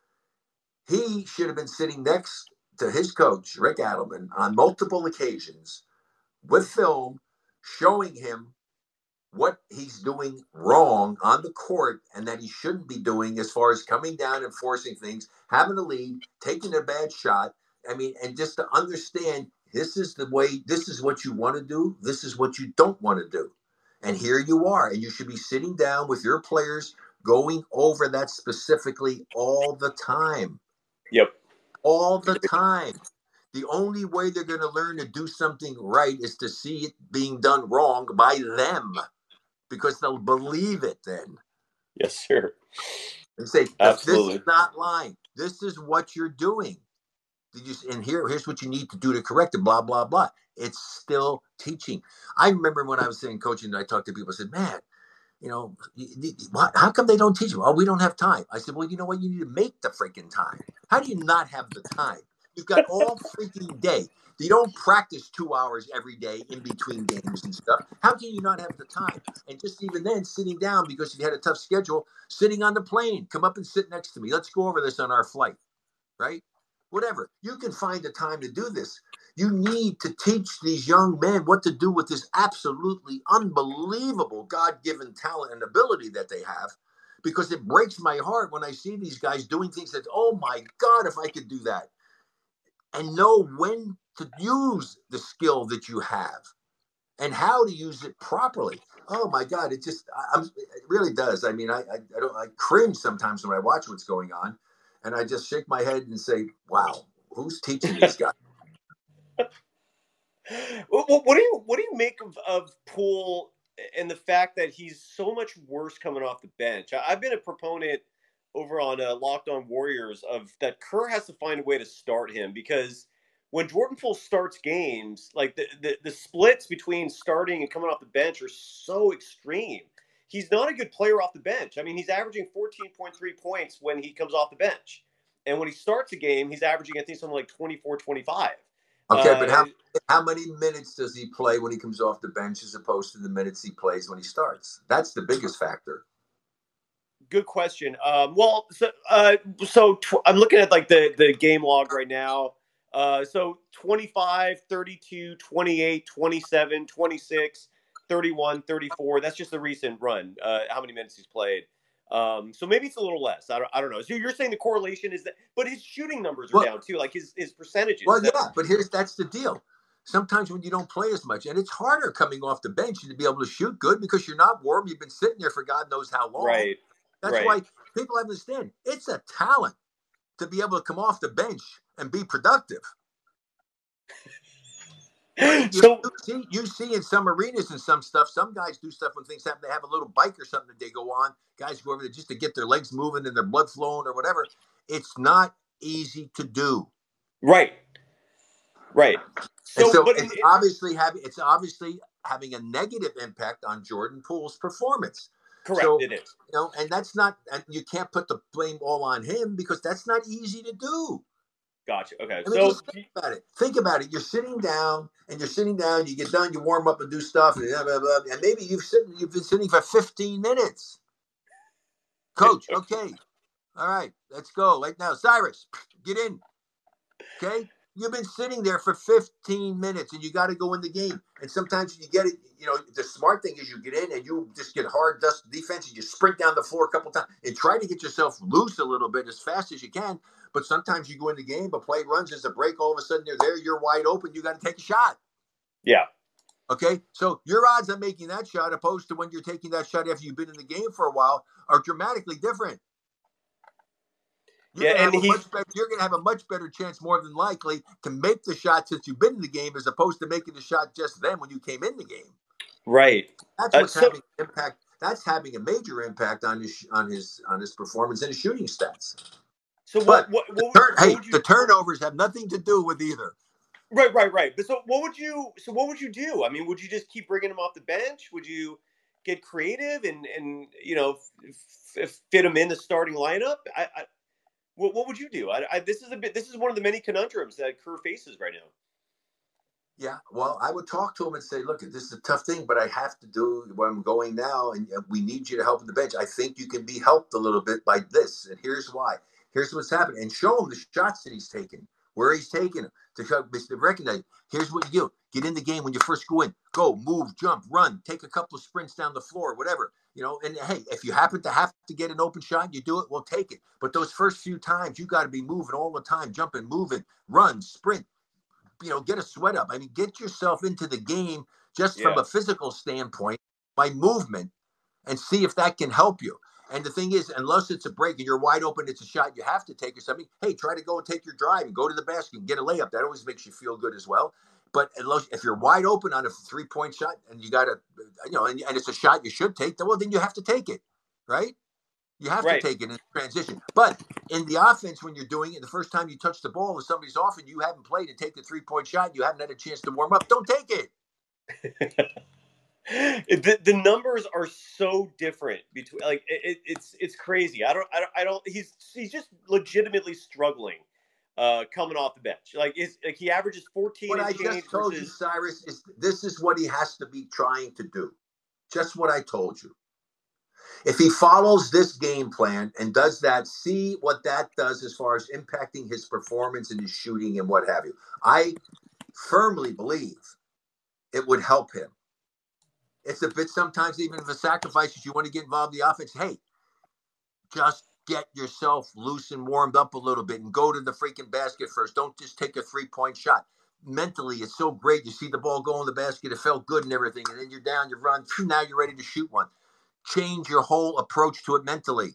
He should have been sitting next to his coach, Rick Adelman, on multiple occasions with film showing him what he's doing wrong on the court and that he shouldn't be doing as far as coming down and forcing things, having a lead, taking a bad shot. I mean, and just to understand, this is the way, this is what you want to do. This is what you don't want to do. And here you are. And you should be sitting down with your players, going over that specifically all the time. Yep. All the time. The only way they're going to learn to do something right is to see it being done wrong by them, because they'll believe it then. Yes, sir. And say, absolutely, this is not lying. This is what you're doing. Did you? And here, here's what you need to do to correct it. Blah blah blah. It's still teaching. I remember when I was saying coaching, I talked to people. I said, "Man, you know, how come they don't teach you?" "Oh, we don't have time." I said, "Well, you know what? You need to make the freaking time. How do you not have the time? You've got all freaking day. You don't practice two hours every day in between games and stuff. How can you not have the time?" And just even then, sitting down because you had a tough schedule, sitting on the plane, come up and sit next to me. Let's go over this on our flight, right? Whatever. You can find the time to do this. You need to teach these young men what to do with this absolutely unbelievable God-given talent and ability that they have, because it breaks my heart when I see these guys doing things that, oh my God, if I could do that. And know when to use the skill that you have and how to use it properly. Oh my God, it just I'm, it really does. I mean, I, I I don't I cringe sometimes when I watch what's going on, and I just shake my head and say, "Wow, who's teaching these guys?" What, what do you what do you make of of Poole and the fact that he's so much worse coming off the bench? I've been a proponent over on uh, Locked On Warriors of that Kerr has to find a way to start him, because when Jordan Poole starts games, like the, the, the splits between starting and coming off the bench are so extreme. He's not a good player off the bench. I mean, he's averaging fourteen point three points when he comes off the bench. And when he starts a game, he's averaging, I think, something like twenty-four, twenty-five. Okay, uh, but how, how many minutes does he play when he comes off the bench as opposed to the minutes he plays when he starts? That's the biggest factor. Good question. Um, well, so uh, so tw- I'm looking at like the, the game log right now. Uh, so twenty-five, thirty-two, twenty-eight, twenty-seven, twenty-six, thirty-one, thirty-four. That's just the recent run, uh, how many minutes he's played. Um, so maybe it's a little less. I don't, I don't know. So you're saying the correlation is that, but his shooting numbers are well, down too, like his, his percentages. Well, yeah, but here's, that's the deal. Sometimes when you don't play as much, and it's harder coming off the bench to be able to shoot good because you're not warm. You've been sitting there for God knows how long. Right. That's right. why people understand it's a talent to be able to come off the bench and be productive. You, so you, see, you see in some arenas and some stuff, some guys do stuff when things happen. They have a little bike or something that they go on. Guys go over there just to get their legs moving and their blood flowing or whatever. It's not easy to do. Right. Right. So, and so but it's it, obviously having it's obviously having a negative impact on Jordan Poole's performance. Correct. So, it is. You know, and that's not, and you can't put the blame all on him because that's not easy to do. Gotcha. Okay. I mean, So just think about it. Think about it. You're sitting down, and you're sitting down. You get done. You warm up and do stuff, and blah, blah, blah, and maybe you've sitting. You've been sitting for fifteen minutes. Coach, okay, all right, let's go right now. Cyrus, get in. Okay, you've been sitting there for fifteen minutes, and you got to go in the game. And sometimes you get it. You know, the smart thing is you get in and you just get hard dust defense, and you sprint down the floor a couple times and try to get yourself loose a little bit as fast as you can. But sometimes you go in the game, a play runs, there's a break, all of a sudden they're there, you're wide open, you got to take a shot. Yeah. Okay, so your odds of making that shot opposed to when you're taking that shot after you've been in the game for a while are dramatically different. You're Yeah, gonna and he, better, you're going to have a much better chance, more than likely, to make the shot since you've been in the game as opposed to making the shot just then when you came in the game. Right. That's Uh, what's so- having an impact. That's having a major impact on his on his on his performance and his shooting stats. So But what? What, what, Turn, what hey, would you, the turnovers have nothing to do with either. Right, right, right. But so what would you? So what would you do? I mean, would you just keep bringing him off the bench? Would you get creative and and you know f- f- fit him in the starting lineup? I, I what, what would you do? I, I, this is a bit. This is one of the many conundrums that Kerr faces right now. Yeah, well, I would talk to him and say, look, this is a tough thing, but I have to do where I'm going now, and we need you to help in the bench. I think you can be helped a little bit by this, and here's why. Here's what's happening. And show him the shots that he's taking, where he's taking them, to, show, to recognize. Here's what you do. Get in the game when you first go in. Go, move, jump, run, take a couple of sprints down the floor, whatever. You know, and hey, if you happen to have to get an open shot, you do it, well, take it. But those first few times, you got to be moving all the time, jumping, moving, run, sprint. You know, get a sweat up. I mean, get yourself into the game just Yeah. from a physical standpoint by movement and see if that can help you. And the thing is, unless it's a break and you're wide open, it's a shot you have to take or something. Hey, try to go and take your drive and go to the basket and get a layup. That always makes you feel good as well. But unless, if you're wide open on a three-point shot and you got to, you know, and, and it's a shot you should take, well, then you have to take it, right? You have Right. to take it in transition. But in the offense, when you're doing it, the first time you touch the ball and somebody's off and you haven't played and take the three-point shot, you haven't had a chance to warm up, don't take it. the, the numbers are so different between like it, it's it's crazy. I don't I don't I don't he's he's just legitimately struggling uh coming off the bench. Like is like he averages fourteen What and I change just told versus, you, Cyrus, is this is what he has to be trying to do. Just what I told you. If he follows this game plan and does that, see what that does as far as impacting his performance and his shooting and what have you. I firmly believe it would help him. It's a bit sometimes even if a sacrifice if you want to get involved in the offense. Hey, just get yourself loose and warmed up a little bit and go to the freaking basket first. Don't just take a three-point shot. Mentally, it's so great. You see the ball go in the basket. It felt good and everything. And then you're down, you run. Now you're ready to shoot one. Change your whole approach to it mentally.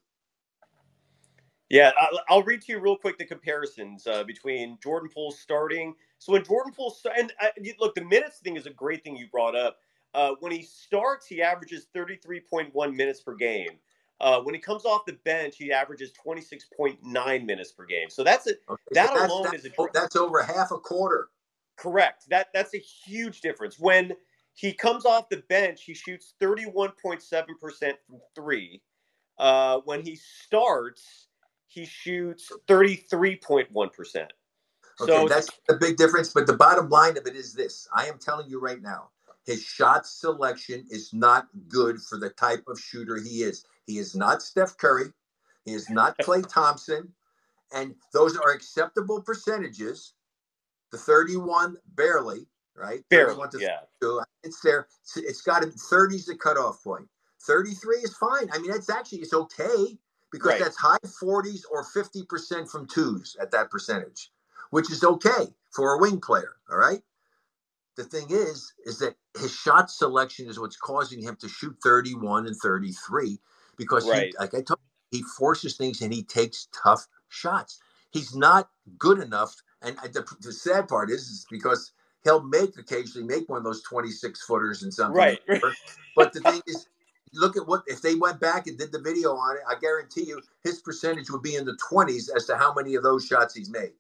Yeah, I'll, I'll read to you real quick the comparisons uh, between Jordan Poole starting. So when Jordan Poole and uh, look, the minutes thing is a great thing you brought up. Uh, when he starts, he averages thirty-three point one minutes per game. Uh, when he comes off the bench, he averages twenty-six point nine minutes per game. So that's a Okay, that so that's, alone that's, is a that's over half a quarter. correct. That that's a huge difference. When he comes off the bench, he shoots thirty-one point seven percent from three. Uh, when he starts, he shoots thirty-three point one percent. Okay, So that's the big difference. But the bottom line of it is this. I am telling you right now, his shot selection is not good for the type of shooter he is. He is not Steph Curry. He is not Klay Thompson. And those are acceptable percentages. The thirty-one, barely, right? Barely, thirty-one to yeah. thirty-two, it's there. It's got to be thirty is the cutoff point. thirty-three is fine. I mean, that's actually, it's okay because Right. that's high forties or fifty percent from twos at that percentage, which is okay for a wing player, all right? The thing is, is that his shot selection is what's causing him to shoot thirty-one and thirty-three because, Right. he, like I told you, he forces things and he takes tough shots. He's not good enough. And the, the sad part is, is because he'll make occasionally make one of those twenty-six footers and something. Right. But the thing is, look at what, if they went back and did the video on it, I guarantee you his percentage would be in the twenties as to how many of those shots he's made.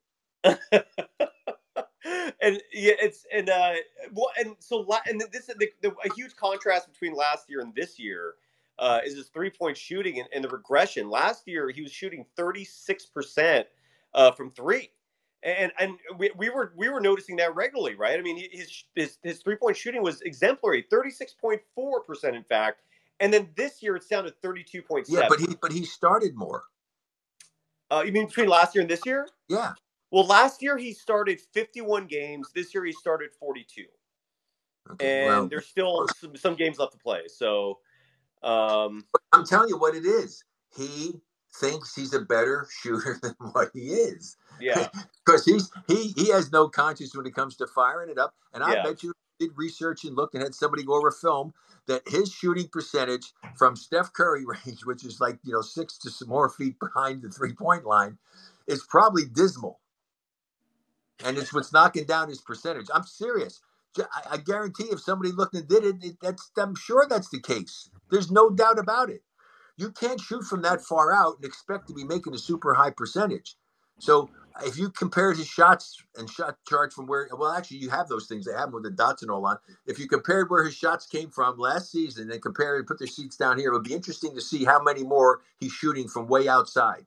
And yeah, it's and uh, well, and so and this is the, the, a huge contrast between last year and this year uh, is his three point shooting and, and the regression. Last year he was shooting thirty-six percent uh, from three, And and we, we were we were noticing that regularly, right? I mean, his his his three point shooting was exemplary, thirty-six point four percent, in fact. And then this year it's down to thirty-two point seven. Yeah, but he but he started more. Uh, you mean between last year and this year? Yeah. Well, last year he started fifty-one games. This year he started forty-two. Okay, and well, there's still some, some games left to play. So um, I'm telling you what it is. He thinks he's a better shooter than what he is. Yeah. Because he's he he has no conscience when it comes to firing it up. And I yeah. bet you did research and looked and had somebody go over film that his shooting percentage from Steph Curry range, which is like, you know, six to some more feet behind the three-point line, is probably dismal. And it's what's knocking down his percentage. I'm serious. I guarantee if somebody looked and did it, it, that's I'm sure that's the case. There's no doubt about it. You can't shoot from that far out and expect to be making a super high percentage. So if you compare his shots and shot charge from where, well, actually you have those things. They have them with the dots and all on. If you compared where his shots came from last season and compare and put their seats down here, it would be interesting to see how many more he's shooting from way outside.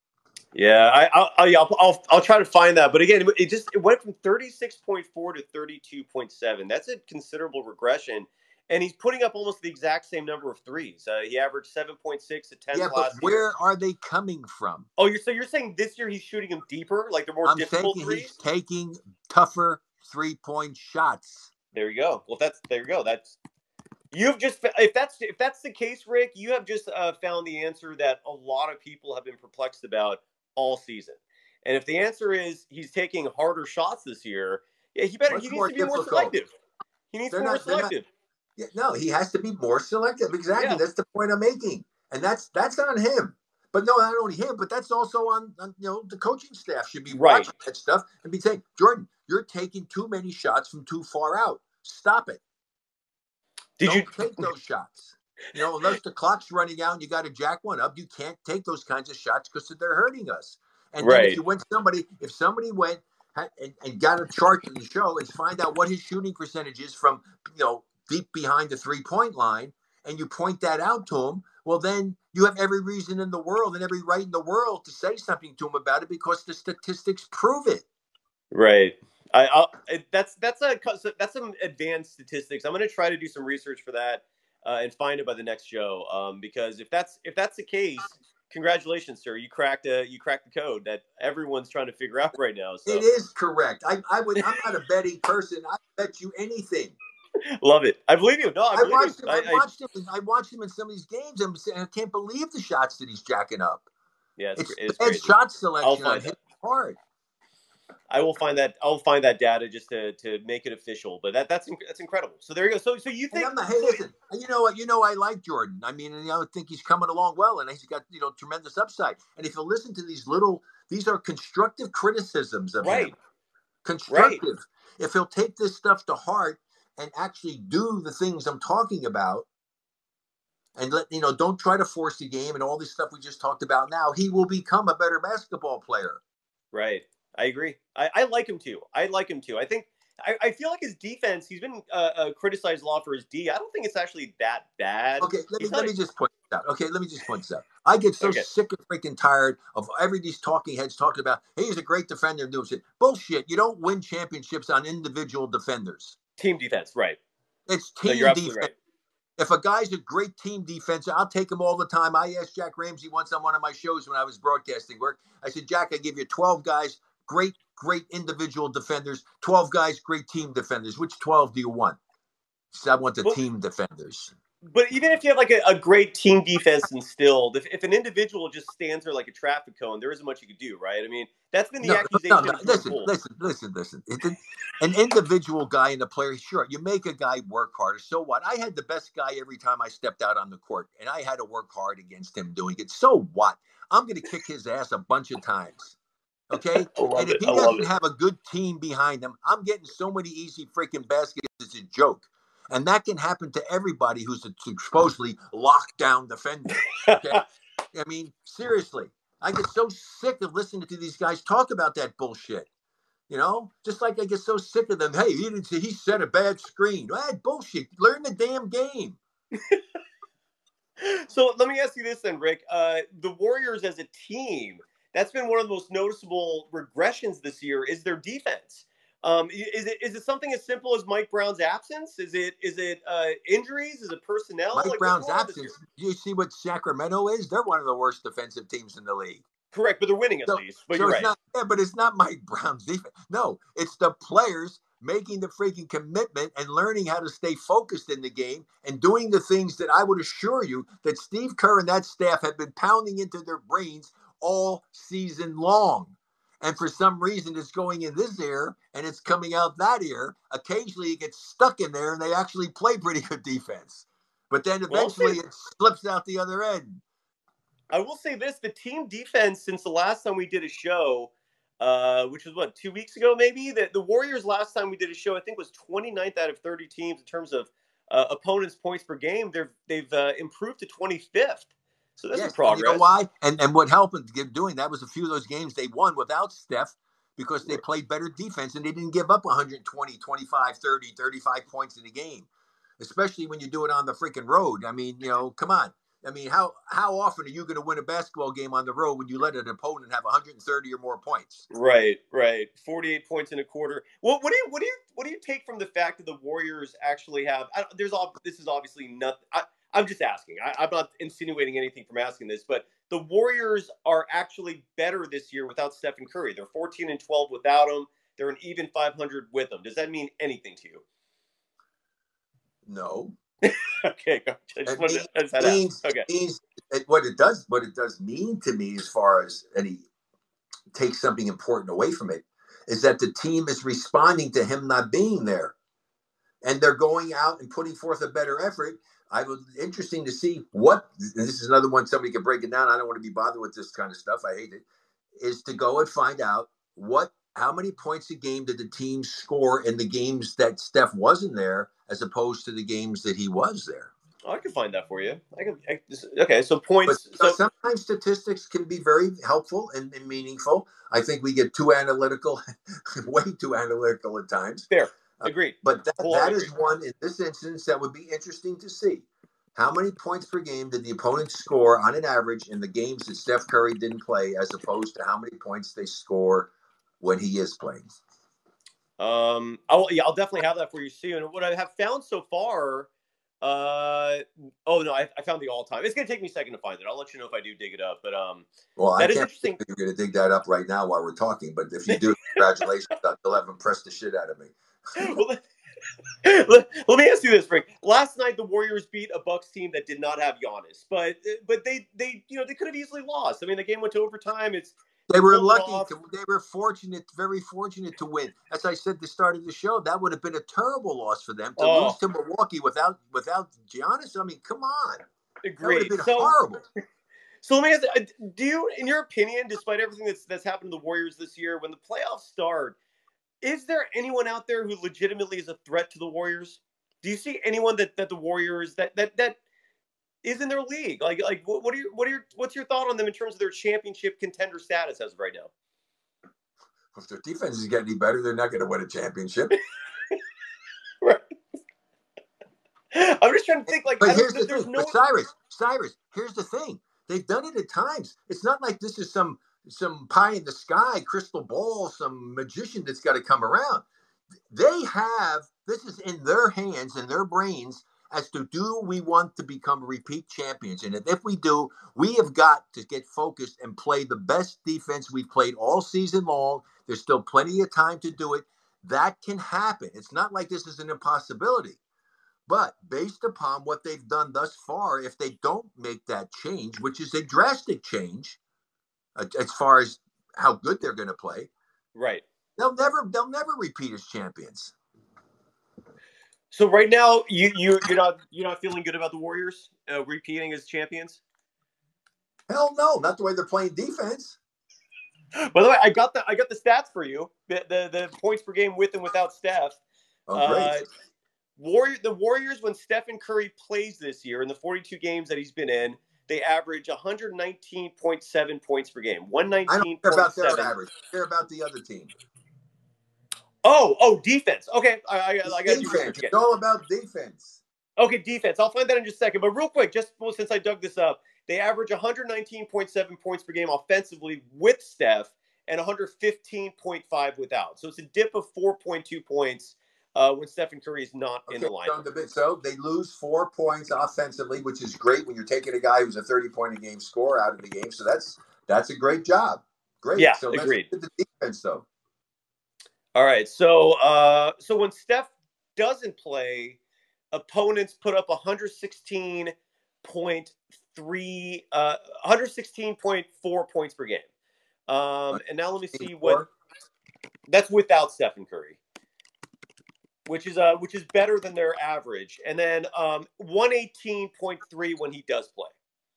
Yeah, I, I'll, I'll, I'll, I'll try to find that. But again, it just it went from thirty-six point four to thirty-two point seven. That's a considerable regression. And he's putting up almost the exact same number of threes. Uh, he averaged seven point six at ten. Yeah, but where are they coming from? Oh, you're so you're saying this year he's shooting them deeper, like the more I'm difficult taking, threes? He's taking tougher three-point shots. There you go. Well, that's there you go. That's you've just if that's if that's the case, Rick, you have just uh, found the answer that a lot of people have been perplexed about all season. And if the answer is he's taking harder shots this year, yeah, he better What's he needs more to be difficult? more selective. He needs They're to be more not- they're not- selective. Yeah, no, he has to be more selective. Exactly. Yeah. That's the point I'm making. And that's that's on him. But no, not only him, but that's also on, on you know, the coaching staff should be Right. watching that stuff and be saying, Jordan, you're taking too many shots from too far out. Stop it. Did Don't you take those shots. You know, unless the clock's running out and you got to jack one up, you can't take those kinds of shots because they're hurting us. And then Right. if you went somebody, if somebody went had, and, and got a chart in the show and find out what his shooting percentage is from, you know, deep behind the three-point line, and you point that out to him, well, then you have every reason in the world and every right in the world to say something to him about it because the statistics prove it. Right. I I'll, that's that's a that's some advanced statistics. I'm going to try to do some research for that uh, and find it by the next show. Um, because if that's if that's the case, congratulations, sir. You cracked a you cracked the code that everyone's trying to figure out right now. So. It is correct. I, I would. I'm not a betting person. I bet you anything. Love it. I believe you. No, I, I believe watched you. him. I, I, watched him. I watched him in some of these games, and I can't believe the shots that he's jacking up. yeah, it's, It's, it's bad crazy. shot selection. I'll on find his that. part. I will find that. I'll find that data just to, to make it official. But that that's inc- that's incredible. So there you go. So so you And think? I'm not, hey, listen. You know what? You know I like Jordan. I mean, and I think he's coming along well, and he's got you know tremendous upside. And if you listen to these little, these are constructive criticisms of Right. him. Constructive. If he'll take this stuff to heart and actually do the things I'm talking about, and let you know, don't try to force the game and all this stuff we just talked about. Now he will become a better basketball player. Right. I agree. I, I like him too. I like him too. I think I, I feel like his defense. He's been uh, uh, criticized a lot for his D. I don't think it's actually that bad. Okay, let me He's let not me a- just point this out. Okay, let me just point this out. I get so Okay. sick and freaking tired of every these talking heads talking about, hey, he's a great defender and doing shit. Bullshit. You don't win championships on individual defenders. team defense. Right. It's No, team you're absolutely defense. right. If a guy's a great team defense, I'll take him all the time. I asked Jack Ramsey once on one of my shows when I was broadcasting work. I said, Jack, I give you twelve guys, great, great individual defenders, twelve guys, great team defenders. Which twelve do you want? He said, I want the Well- team defenders. But even if you have like a, a great team defense instilled, if, if an individual just stands there like a traffic cone, there isn't much you could do, right? I mean, that's been the No, accusation. no, no, of listen, Bull. listen, listen, listen. It didn't- An individual guy and a player, sure, you make a guy work harder. So what? I had the best guy every time I stepped out on the court, and I had to work hard against him doing it. So what? I'm going to kick his ass a bunch of times. Okay? I love And if it. he I love doesn't it. have a good team behind him, I'm getting so many easy freaking baskets. It's a joke. And that can happen to everybody who's a supposedly lockdown defender. Okay? I mean, seriously, I get so sick of listening to these guys talk about that bullshit. You know, just like I get so sick of them. Hey, he didn't say he set a bad screen. That bullshit. Learn the damn game. So let me ask you this then, Rick. Uh, the Warriors as a team, that's been one of the most noticeable regressions this year is their defense. Um, is it is it something as simple as Mike Brown's absence? Is it is it uh, injuries? Is it personnel? Mike like, Brown's absence. You see what Sacramento is? They're one of the worst defensive teams in the league. Correct, but they're winning at so, least. But so you're it's right. Not, yeah, but it's not Mike Brown's defense. No, it's the players making the freaking commitment and learning how to stay focused in the game and doing the things that I would assure you that Steve Kerr and that staff have been pounding into their brains all season long. And for some reason, it's going in this ear and it's coming out that ear. Occasionally, it gets stuck in there and they actually play pretty good defense. But then eventually, well, it slips out the other end. I will say this. The team defense, since the last time we did a show, uh, which was, what, two weeks ago maybe? The, the Warriors last time we did a show, I think, was twenty-ninth out of thirty teams in terms of uh, opponents' points per game. They're, they've uh, improved to twenty-fifth. So that's yes, a progress. You know why? And and what helped in doing that was a few of those games they won without Steph because they played better defense and they didn't give up one hundred twenty, twenty-five, thirty, thirty-five points in a game, especially when you do it on the freaking road. I mean, you know, come on. I mean, how how often are you going to win a basketball game on the road when you let an opponent have one hundred thirty or more points? Right, right. forty-eight points in a quarter. Well, what do you what do you what do you take from the fact that the Warriors actually have? I, there's all this is obviously nothing. I, I'm just asking. I, I'm not insinuating anything from asking this, but the Warriors are actually better this year without Stephen Curry. They're fourteen and twelve without him. They're an even five hundred with him. Does that mean anything to you? No. Okay, I just it wanted means, to, I just had means, okay. means it, what it does, what it does mean to me, as far as any takes something important away from it, is that the team is responding to him not being there, and they're going out and putting forth a better effort. I was interesting to see what, and this is another one somebody could break it down. I don't want to be bothered with this kind of stuff. I hate it. Is to go and find out what, how many points a game did the team score in the games that Steph wasn't there, as opposed to the games that he was there. Oh, I can find that for you. I can. I, this, okay, so points. But, so, sometimes statistics can be very helpful and, and meaningful. I think we get too analytical, way too analytical at times. Fair. Agreed. Uh, but that, that is agreed. one in this instance that would be interesting to see. How many points per game did the opponent score on an average in the games that Steph Curry didn't play, as opposed to how many points they score when he is playing? Um, I'll, yeah, I'll definitely have that for you soon. What I have found so far, uh, oh no, I, I found the all-time. It's going to take me a second to find it. I'll let you know if I do dig it up. But um, well, that I is can't interesting. think you're going to dig that up right now while we're talking. But if you do, congratulations. You'll have impressed the shit out of me. well, let, let, let me ask you this, Frank. Last night, the Warriors beat a Bucks team that did not have Giannis, but but they they you know they could have easily lost. I mean, the game went to overtime. It's They were lucky. To, they were fortunate, very fortunate to win. As I said at the start of the show, that would have been a terrible loss for them to oh. lose to Milwaukee without without Giannis. I mean, come on. Agreed. That would have been so, horrible. So let me ask you, do you, in your opinion, despite everything that's that's happened to the Warriors this year, when the playoffs start, is there anyone out there who legitimately is a threat to the Warriors? Do you see anyone that, that the Warriors that that that is in their league? Like, like what, what are your, what are your, what's your thought on them in terms of their championship contender status as of right now? If their defense is getting any better, they're not going to win a championship. Right. I'm just trying to think. Like, but I here's don't, the there's thing. no. But Cyrus, Cyrus, here's the thing. They've done it at times. It's not like this is some some pie in the sky, crystal ball, some magician that's got to come around. They have, this is in their hands and their brains as to, do we want to become repeat champions? And if we do, we have got to get focused and play the best defense we've played all season long. There's still plenty of time to do it. That can happen. It's not like this is an impossibility. But based upon what they've done thus far, if they don't make that change, which is a drastic change, uh, as far as how good they're going to play, right? They'll never, they'll never repeat as champions. So right now, you you you're not you're not feeling good about the Warriors uh, repeating as champions? Hell no, not the way they're playing defense. By the way, I got the I got the stats for you. The the, the points per game with and without Steph. Oh, great. Uh, Warrior, the Warriors, when Stephen Curry plays this year in the forty-two games that he's been in, they average one nineteen point seven points per game. one nineteen point seven. I don't care about their average. I care about the other team. Oh, oh, defense. Okay, I, I, I got you. Defense. It's all about defense. Okay, defense. I'll find that in just a second. But real quick, just well, since I dug this up, They average one hundred nineteen point seven points per game offensively with Steph and one hundred fifteen point five without. So it's a dip of four point two points uh, when Stephen Curry is not okay, in the lineup. So, the, so they lose four points offensively, which is great when you're taking a guy who's a thirty-point-a-game scorer out of the game. So that's that's a great job. Great. Yeah, so agreed. Let's look at the defense, though. All right. So, uh, so when Steph doesn't play, opponents put up one hundred sixteen point three, uh, one hundred sixteen point four points per game. Um, and now let me see what that's without Stephen Curry, which is uh, which is better than their average. And then um, one eighteen point three when he does play.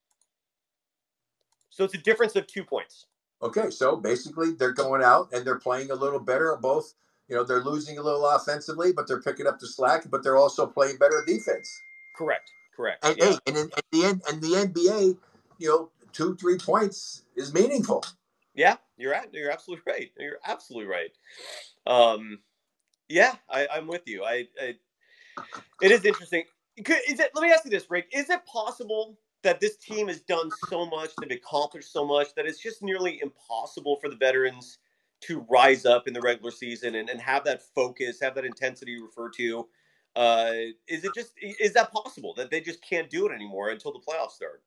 So it's a difference of two points. Okay, so basically they're going out and they're playing a little better. Both, you know, they're losing a little offensively, but they're picking up the slack. But they're also playing better defense. Correct. Correct. And, yeah. hey, and in at the end, and the N B A, you know, two, three points is meaningful. Yeah, you're at, you're absolutely right. You're absolutely right. Um, yeah, I, I'm with you. I, I, it is interesting. Is it? Let me ask you this, Rick. Is it possible that this team has done so much, they've accomplished so much, that it's just nearly impossible for the veterans to rise up in the regular season and, and have that focus, have that intensity you refer to? Uh, is it just, is that possible that they just can't do it anymore until the playoffs start?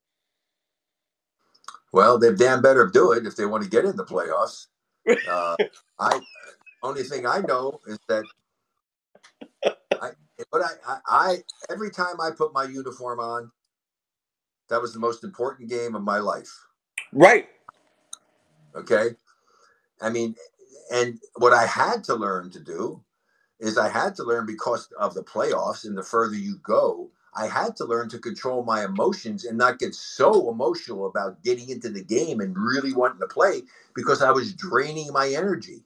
Well, they damn better do it if they want to get in the playoffs. Uh, I only thing I know is that I, but I, I, I, every time I put my uniform on, that was the most important game of my life. Right. Okay. I mean, and what I had to learn to do is I had to learn, because of the playoffs and the further you go, I had to learn to control my emotions and not get so emotional about getting into the game and really wanting to play, because I was draining my energy.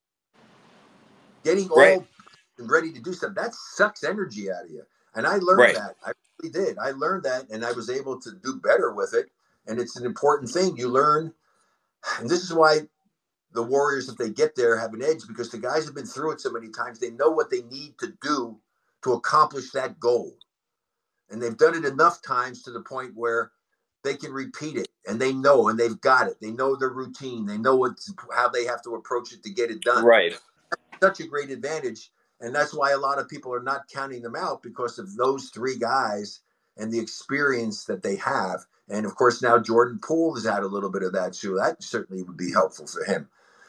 Getting right. all ready to do stuff, that sucks energy out of you. And I learned right. that. I really did. I learned that, and I was able to do better with it. And it's an important thing. You learn. And this is why the Warriors, if they get there, have an edge, because the guys have been through it so many times. They know what they need to do to accomplish that goal. And they've done it enough times to the point where they can repeat it, and they know, and they've got it. They know their routine. They know what's, how they have to approach it to get it done. Right. That's such a great advantage. And that's why a lot of people are not counting them out, because of those three guys and the experience that they have. And of course, now Jordan Poole has had a little bit of that too. That certainly would be helpful for him.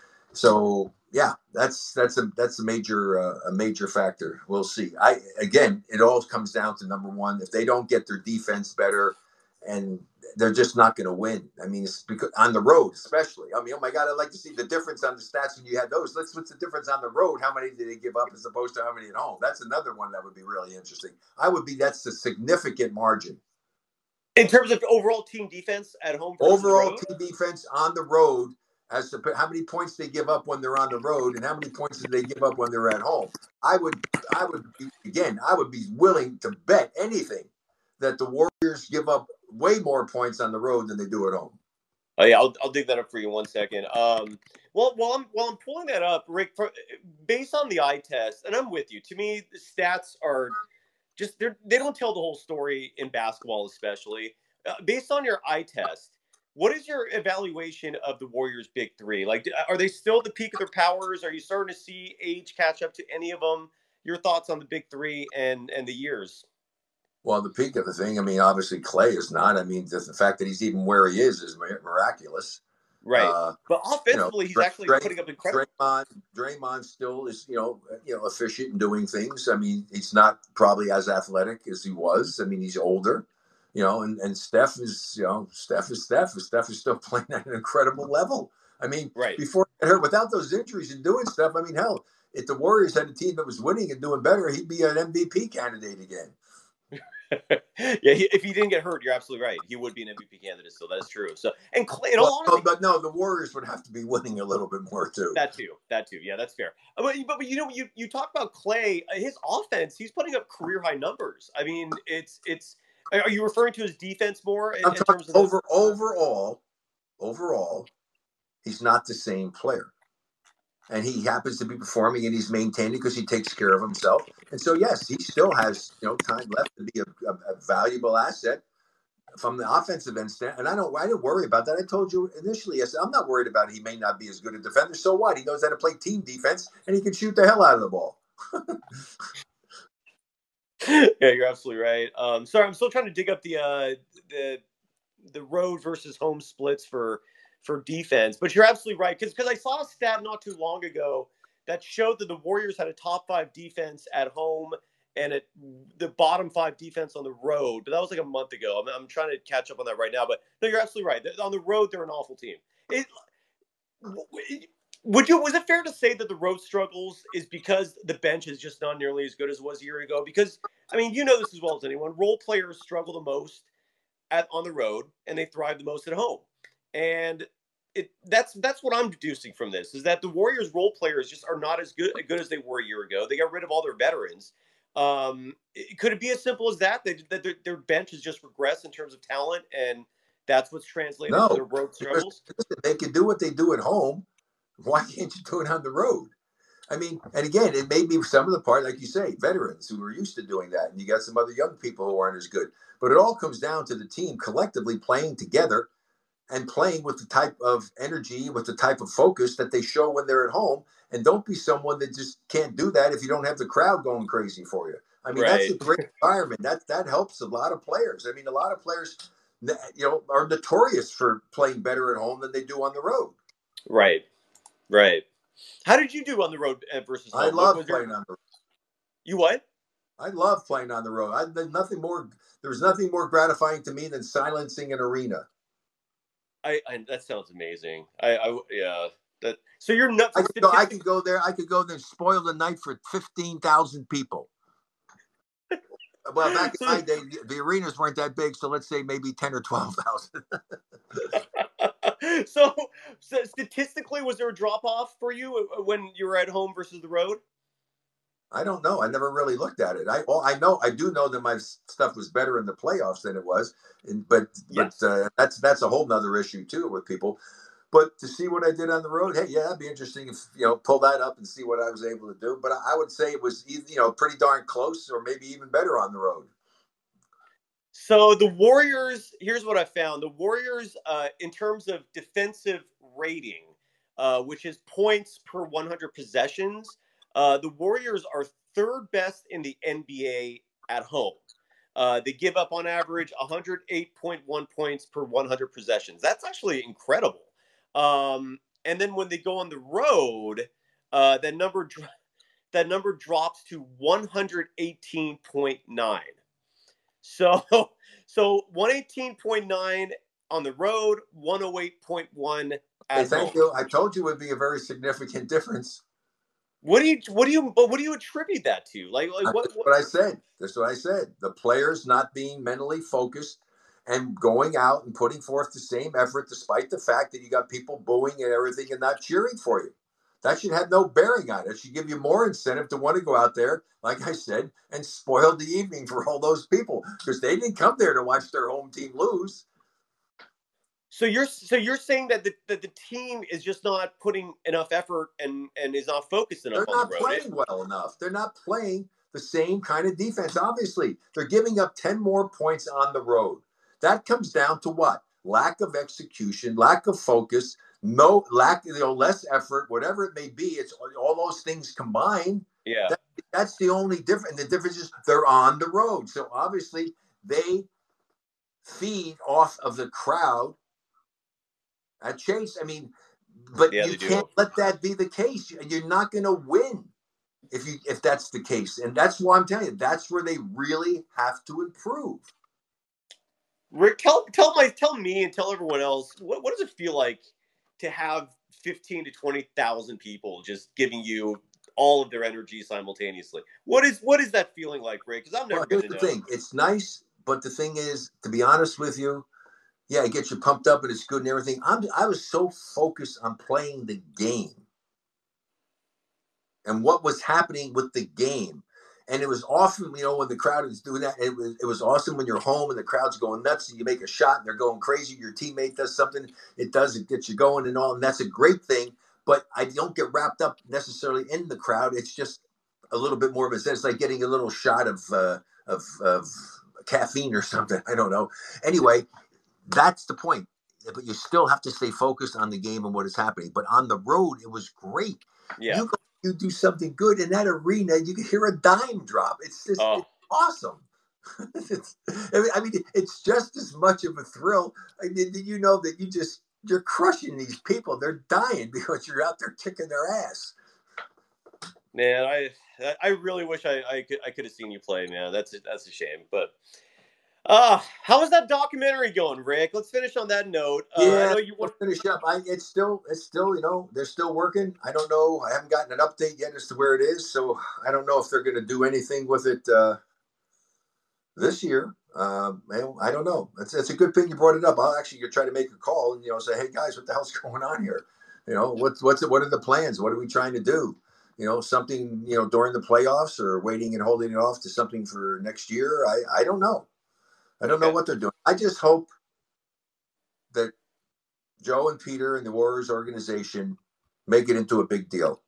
So yeah, that's that's a that's a major uh, a major factor. We'll see. I again, it all comes down to number one. If they don't get their defense better, and they're just not going to win. I mean, it's because on the road, especially. I mean, oh my God, I'd like to see the difference on the stats when you had those. Let's what's the difference on the road? How many did they give up as opposed to how many at home? That's another one that would be really interesting. I would be that's a significant margin in terms of overall team defense at home. Overall team defense on the road, as to how many points they give up when they're on the road and how many points did they give up when they're at home. I would, I would be, again, I would be willing to bet anything that the Warriors give up way more points on the road than they do at home. Oh yeah, I'll, I'll dig that up for you in one second. Um, well, while I'm while I'm pulling that up, Rick, for, based on the eye test, and I'm with you. To me, the stats are just they're they don't tell the whole story in basketball, especially uh, based on your eye test. What is your evaluation of the Warriors' big three? Like, are they still at the peak of their powers? Are you starting to see age catch up to any of them? Your thoughts on the big three and and the years? Well, the peak of the thing, I mean, obviously Clay is not. I mean, the fact that he's even where he is is miraculous. Right. Uh, but offensively, you know, he's actually Dray, putting up incredible. Draymond, Draymond still is, you know, you know, efficient in doing things. I mean, he's not probably as athletic as he was. I mean, he's older, you know, and, and Steph is, you know, Steph is Steph. Steph is still playing at an incredible level. I mean, right. before he got hurt, without those injuries and doing stuff, I mean, hell, if the Warriors had a team that was winning and doing better, he'd be an M V P candidate again. yeah, he, if he didn't get hurt, you're absolutely right. He would be an M V P candidate, so that is true. So, and Clay, in all well, honesty, but no, the Warriors would have to be winning a little bit more too. That too, that too. Yeah, that's fair. But, but, but you know, you you talk about Clay, his offense. He's putting up career high numbers. I mean, it's it's. Are you referring to his defense more in, I'm in terms of over the... overall? Overall, he's not the same player. And he happens to be performing, and he's maintaining because he takes care of himself. And so, yes, he still has, you know, time left to be a, a, a valuable asset. from the offensive end, and I don't, I didn't worry about that. I told you initially, I said, I'm not worried about it. He may not be as good a defender. So what? He knows how to play team defense, and he can shoot the hell out of the ball. Yeah, you're absolutely right. Um, sorry, I'm still trying to dig up the uh, the the road versus home splits for for defense, but you're absolutely right because because I saw a stat not too long ago that showed that the Warriors had a top five defense at home and at the bottom five defense on the road. But that was like a month ago. I'm, I'm trying to catch up on that right now. But no, you're absolutely right. On the road, they're an awful team. It, would you? Was it fair to say that the road struggles is because the bench is just not nearly as good as it was a year ago? Because I mean, you know this as well as anyone. Role players struggle the most at on the road, and they thrive the most at home. And it that's that's what I'm deducing from this is that the Warriors role players just are not as good good as they were a year ago. They got rid of all their veterans. Um, it, could it be as simple as that? That, that their, their bench has just regressed in terms of talent, and that's what's translated no, to their road struggles? They can do what they do at home. Why can't you do it on the road? I mean, and again, it may be some of the part, like you say, veterans who are used to doing that, and you got some other young people who aren't as good. But it all comes down to the team collectively playing together and playing with the type of energy, with the type of focus that they show when they're at home. And don't be someone that just can't do that if you don't have the crowd going crazy for you. I mean, right. That's a great environment. That that helps a lot of players. I mean, a lot of players, you know, are notorious for playing better at home than they do on the road. Right, right. How did you do on the road versus home? I love playing your... on the road. You what? I love playing on the road. I there's nothing more. There's nothing more gratifying to me than silencing an arena. I, I that sounds amazing. I, I yeah. That so you're not. I could, go, I could go there. I could go there and spoil the night for fifteen thousand people. Well, back in my day, the arenas weren't that big, so let's say maybe ten or twelve thousand. so, so, statistically, was there a drop off for you when you were at home versus the road? I don't know. I never really looked at it. I well, I know I do know that my stuff was better in the playoffs than it was, and, but yes. but uh, that's that's a whole nother issue too with people. But to see what I did on the road, hey, yeah, that'd be interesting if, you know, pull that up and see what I was able to do. But I would say it was, you know, pretty darn close or maybe even better on the road. So the Warriors, here's what I found. The Warriors, uh, in terms of defensive rating, uh, which is points per one hundred possessions, uh, the Warriors are third best in the N B A at home. Uh, they give up on average one hundred eight point one points per one hundred possessions. That's actually incredible. Um, and then when they go on the road, uh, that number dro- that number drops to one hundred eighteen point nine. So, so one eighteen point nine on the road, one oh eight point one at hey, thank home. you. I told you it would be a very significant difference. What do you what do you but what do you attribute that to? Like, like what, That's what? what I said. That's what I said. The players not being mentally focused and going out and putting forth the same effort, despite the fact that you got people booing and everything and not cheering for you. That should have no bearing on it. It should give you more incentive to want to go out there, like I said, and spoil the evening for all those people because they didn't come there to watch their home team lose. So you're so you're saying that the that the team is just not putting enough effort and, and is not focused enough They're on not the road. playing well enough. They're not playing the same kind of defense. Obviously, they're giving up ten more points on the road. That comes down to what? Lack of execution, lack of focus, no lack, you know, less effort, whatever it may be. It's all those things combined. Yeah, that, that's the only difference. The difference is they're on the road, so obviously they feed off of the crowd at Chase. I mean, but yeah, you can't do. let that be the case. You're not going to win if you if that's the case, and that's why I'm telling you that's where they really have to improve. Rick, tell tell my tell me and tell everyone else what, what does it feel like to have fifteen to twenty thousand people just giving you all of their energy simultaneously? What is what is that feeling like, Rick? Because I'm never well, going to know. Here's the thing: it's nice, but the thing is, to be honest with you, yeah, it gets you pumped up and it's good and everything. I'm I was so focused on playing the game and what was happening with the game. And it was awesome, you know, when the crowd is doing that. It was, it was awesome when you're home and the crowd's going nuts and you make a shot and they're going crazy. Your teammate does something. It does. It gets you going and all. And that's a great thing. But I don't get wrapped up necessarily in the crowd. It's just a little bit more of a sense like getting a little shot of, uh, of, of caffeine or something. I don't know. Anyway, that's the point. But you still have to stay focused on the game and what is happening. But on the road, it was great. Yeah. You go, you do something good in that arena, you can hear a dime drop. It's just Oh. it's awesome. it's, I mean, it's just as much of a thrill. I mean, you know that you just you're crushing these people. They're dying because you're out there kicking their ass. Man, I I really wish I, I could I could have seen you play, man. That's that's a shame. But uh how is that documentary going, Rick? Let's finish on that note. Uh, Yeah, I know you want to finish up. I it's still it's still you know they're still working. I don't know. I haven't gotten an update yet as to where it is, so I don't know if they're going to do anything with it uh, this year. Um, I don't know. It's it's a good thing you brought it up. I'll actually try to make a call and you know say, hey guys, what the hell's going on here? You know what's what's it? What are the plans? What are we trying to do? You know, something you know during the playoffs or waiting and holding it off to something for next year. I I don't know. I don't Okay. know what they're doing. I just hope that Joe and Peter and the Warriors organization make it into a big deal.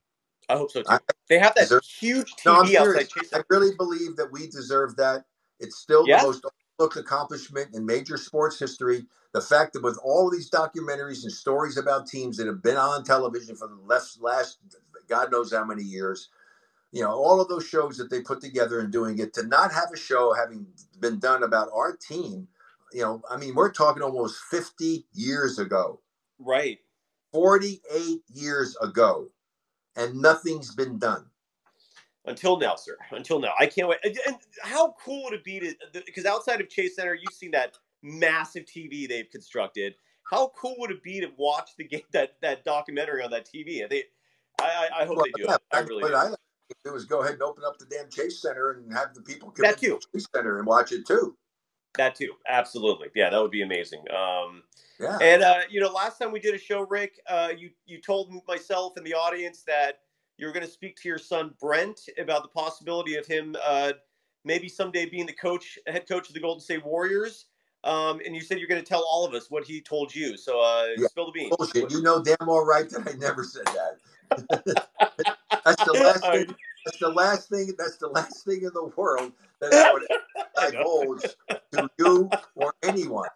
I hope so too. I, They have that deserve, huge T V no, I'm outside serious. Chase. I really believe that we deserve that. It's still Yeah. the most overlooked accomplishment in major sports history. The fact that with all of these documentaries and stories about teams that have been on television for the last, last God knows how many years, you know, all of those shows that they put together and doing it, to not have a show having been done about our team, you know, I mean, we're talking almost fifty years ago. Right. forty-eight years ago, and nothing's been done. Until now, sir. Until now. I can't wait. And, and how cool would it be to, because outside of Chase Center, you've seen that massive T V they've constructed. How cool would it be to watch the game, that, that documentary on that T V? They, I, I hope Well, they do yeah, it. I I, really what do. I like to do is go ahead and open up the damn Chase Center and have the people come That into too. the Chase Center and watch it too. That too. Absolutely. Yeah, that would be amazing. Um, Yeah. And, uh, you know, last time we did a show, Rick, uh, you, you told myself and the audience that you were going to speak to your son, Brent, about the possibility of him uh, maybe someday being the coach, head coach of the Golden State Warriors. Um, and you said you're going to tell all of us what he told you. So uh, Yeah. spill the beans. Bullshit. You know damn well right that I never said that. That's the last thing. That's the last thing. That's the last thing in the world that I would divulge to you or anyone.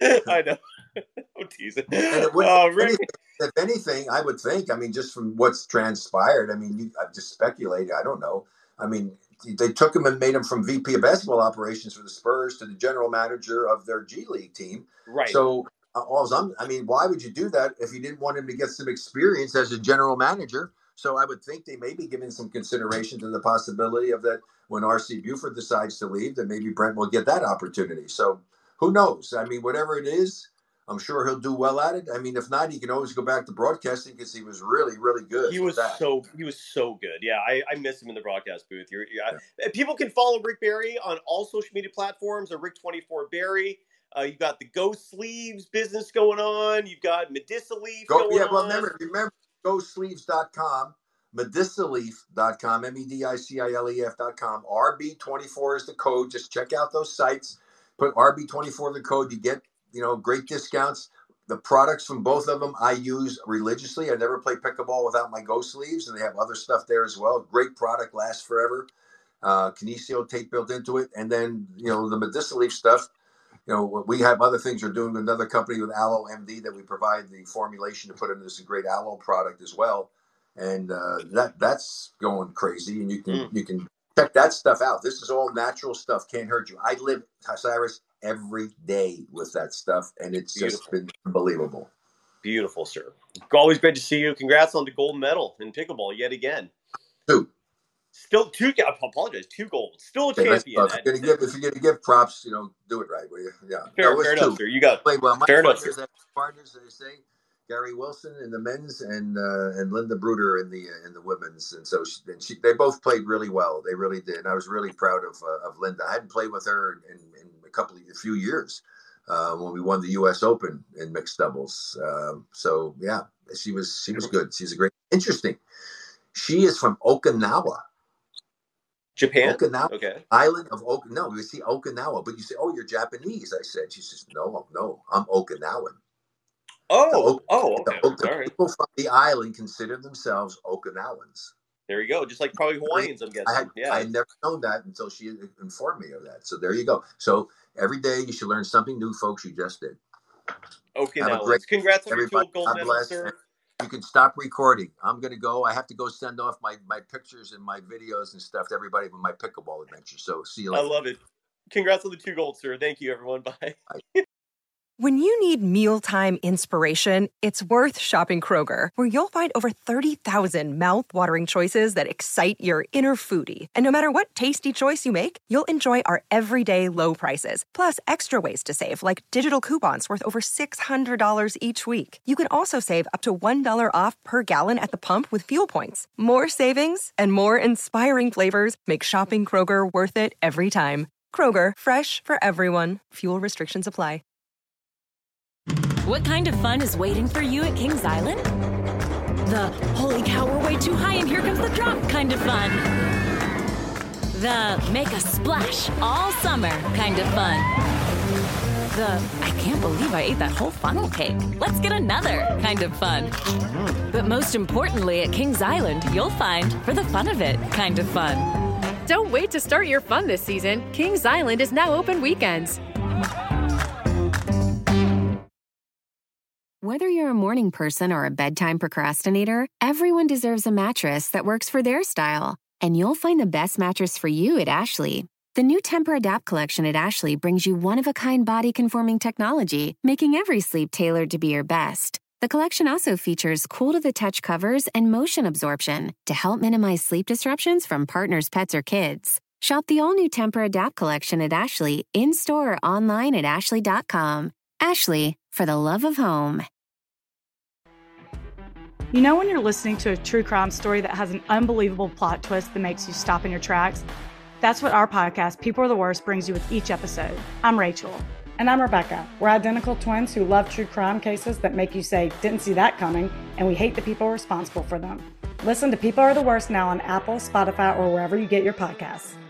I know. I'm teasing. And it would, Oh, if, Rick. anything, if anything, I would think, I mean, just from what's transpired, I mean, you, I've just speculated. I don't know. I mean, they took him and made him from V P of basketball operations for the Spurs to the general manager of their G League team. Right. So, uh, all I'm, I mean, why would you do that if you didn't want him to get some experience as a general manager? So I would think they may be giving some consideration to the possibility of that when R C Buford decides to leave, that maybe Brent will get that opportunity. So who knows? I mean, whatever it is, I'm sure he'll do well at it. I mean, if not, he can always go back to broadcasting because he was really, really good. He was at that. so he was so good. Yeah, I, I miss him in the broadcast booth. You're, yeah. Yeah. People can follow Rick Barry on all social media platforms, or Rick twenty-four Barry. Uh, you've got the Go Sleeves business going on. You've got Medissa Leaf Go, going yeah, well, on. remember, remember, go sleeves dot com, medissa leaf dot com, M E D I C I L E F dot com. R B twenty-four is the code. Just check out those sites. Put R B twenty-four the code. You get, you know, great discounts. The products from both of them I use religiously. I never play pickleball without my Go Sleeves, and they have other stuff there as well. Great product, lasts forever. Uh, Kinesio tape built into it. And then, you know, the Medissa Leaf stuff, you know, we have other things we're doing with another company with Aloe M D that we provide the formulation to put into this great aloe product as well. And uh, that that's going crazy. And you can, mm. you can check that stuff out. This is all natural stuff. Can't hurt you. I live, Cyrus, every day with that stuff, and it's Beautiful. Just been unbelievable. Beautiful, sir. Always great to see you. Congrats on the gold medal in pickleball yet again. Two. Still two. I apologize. Two gold. Still a okay, champion. If you're, give, if you're gonna give props, you know, do it right, will you? Yeah. Fair, no, fair two. enough, sir. You got it. Played well. My fair partners, enough, partners, they say. Gary Wilson in the men's and uh, and Linda Bruder in the uh, in the women's, and so she, and she they both played really well. They really did. And I was really proud of uh, of Linda. I hadn't played with her in, in a couple of a few years uh, when we won the U S Open in mixed doubles. Um, so yeah, she was she was good. She's a great, interesting. She is from Okinawa, Japan. Okinawa, okay, island of Okinawa. No, we see Okinawa, but you say, "Oh, you're Japanese." I said. She says, "No, no, I'm Okinawan." Oh, the, oh, okay. The, the All right. people from the island consider themselves Okinawans. There you go. Just like probably Hawaiians, I'm guessing. I had, yeah. I had never known that until she informed me of that. So there you go. So every day you should learn something new, folks. You just did. Okay, Have now great, let's congrats on everybody, your two gold medals, sir. You can stop recording. I'm going to go. I have to go send off my, my pictures and my videos and stuff to everybody with my pickleball adventure. So see you later. I love it. Congrats on the two gold, sir. Thank you, everyone. Bye. Bye. When you need mealtime inspiration, it's worth shopping Kroger, where you'll find over thirty thousand mouth-watering choices that excite your inner foodie. And no matter what tasty choice you make, you'll enjoy our everyday low prices, plus extra ways to save, like digital coupons worth over six hundred dollars each week. You can also save up to one dollar off per gallon at the pump with fuel points. More savings and more inspiring flavors make shopping Kroger worth it every time. Kroger, fresh for everyone. Fuel restrictions apply. What kind of fun is waiting for you at Kings Island? The holy cow, we're way too high and here comes the drop kind of fun. The make a splash all summer kind of fun. The I can't believe I ate that whole funnel cake. Let's get another kind of fun. But most importantly, at Kings Island, you'll find for the fun of it kind of fun. Don't wait to start your fun this season. Kings Island is now open weekends. Whether you're a morning person or a bedtime procrastinator, everyone deserves a mattress that works for their style. And you'll find the best mattress for you at Ashley. The new Tempur-Adapt collection at Ashley brings you one-of-a-kind body-conforming technology, making every sleep tailored to be your best. The collection also features cool-to-the-touch covers and motion absorption to help minimize sleep disruptions from partners, pets, or kids. Shop the all-new Tempur-Adapt collection at Ashley, in-store or online at ashley dot com. Ashley, for the love of home. You know when you're listening to a true crime story that has an unbelievable plot twist that makes you stop in your tracks? That's what our podcast, People Are the Worst, brings you with each episode. I'm Rachel. And I'm Rebecca. We're identical twins who love true crime cases that make you say, didn't see that coming, and we hate the people responsible for them. Listen to People Are the Worst now on Apple, Spotify, or wherever you get your podcasts.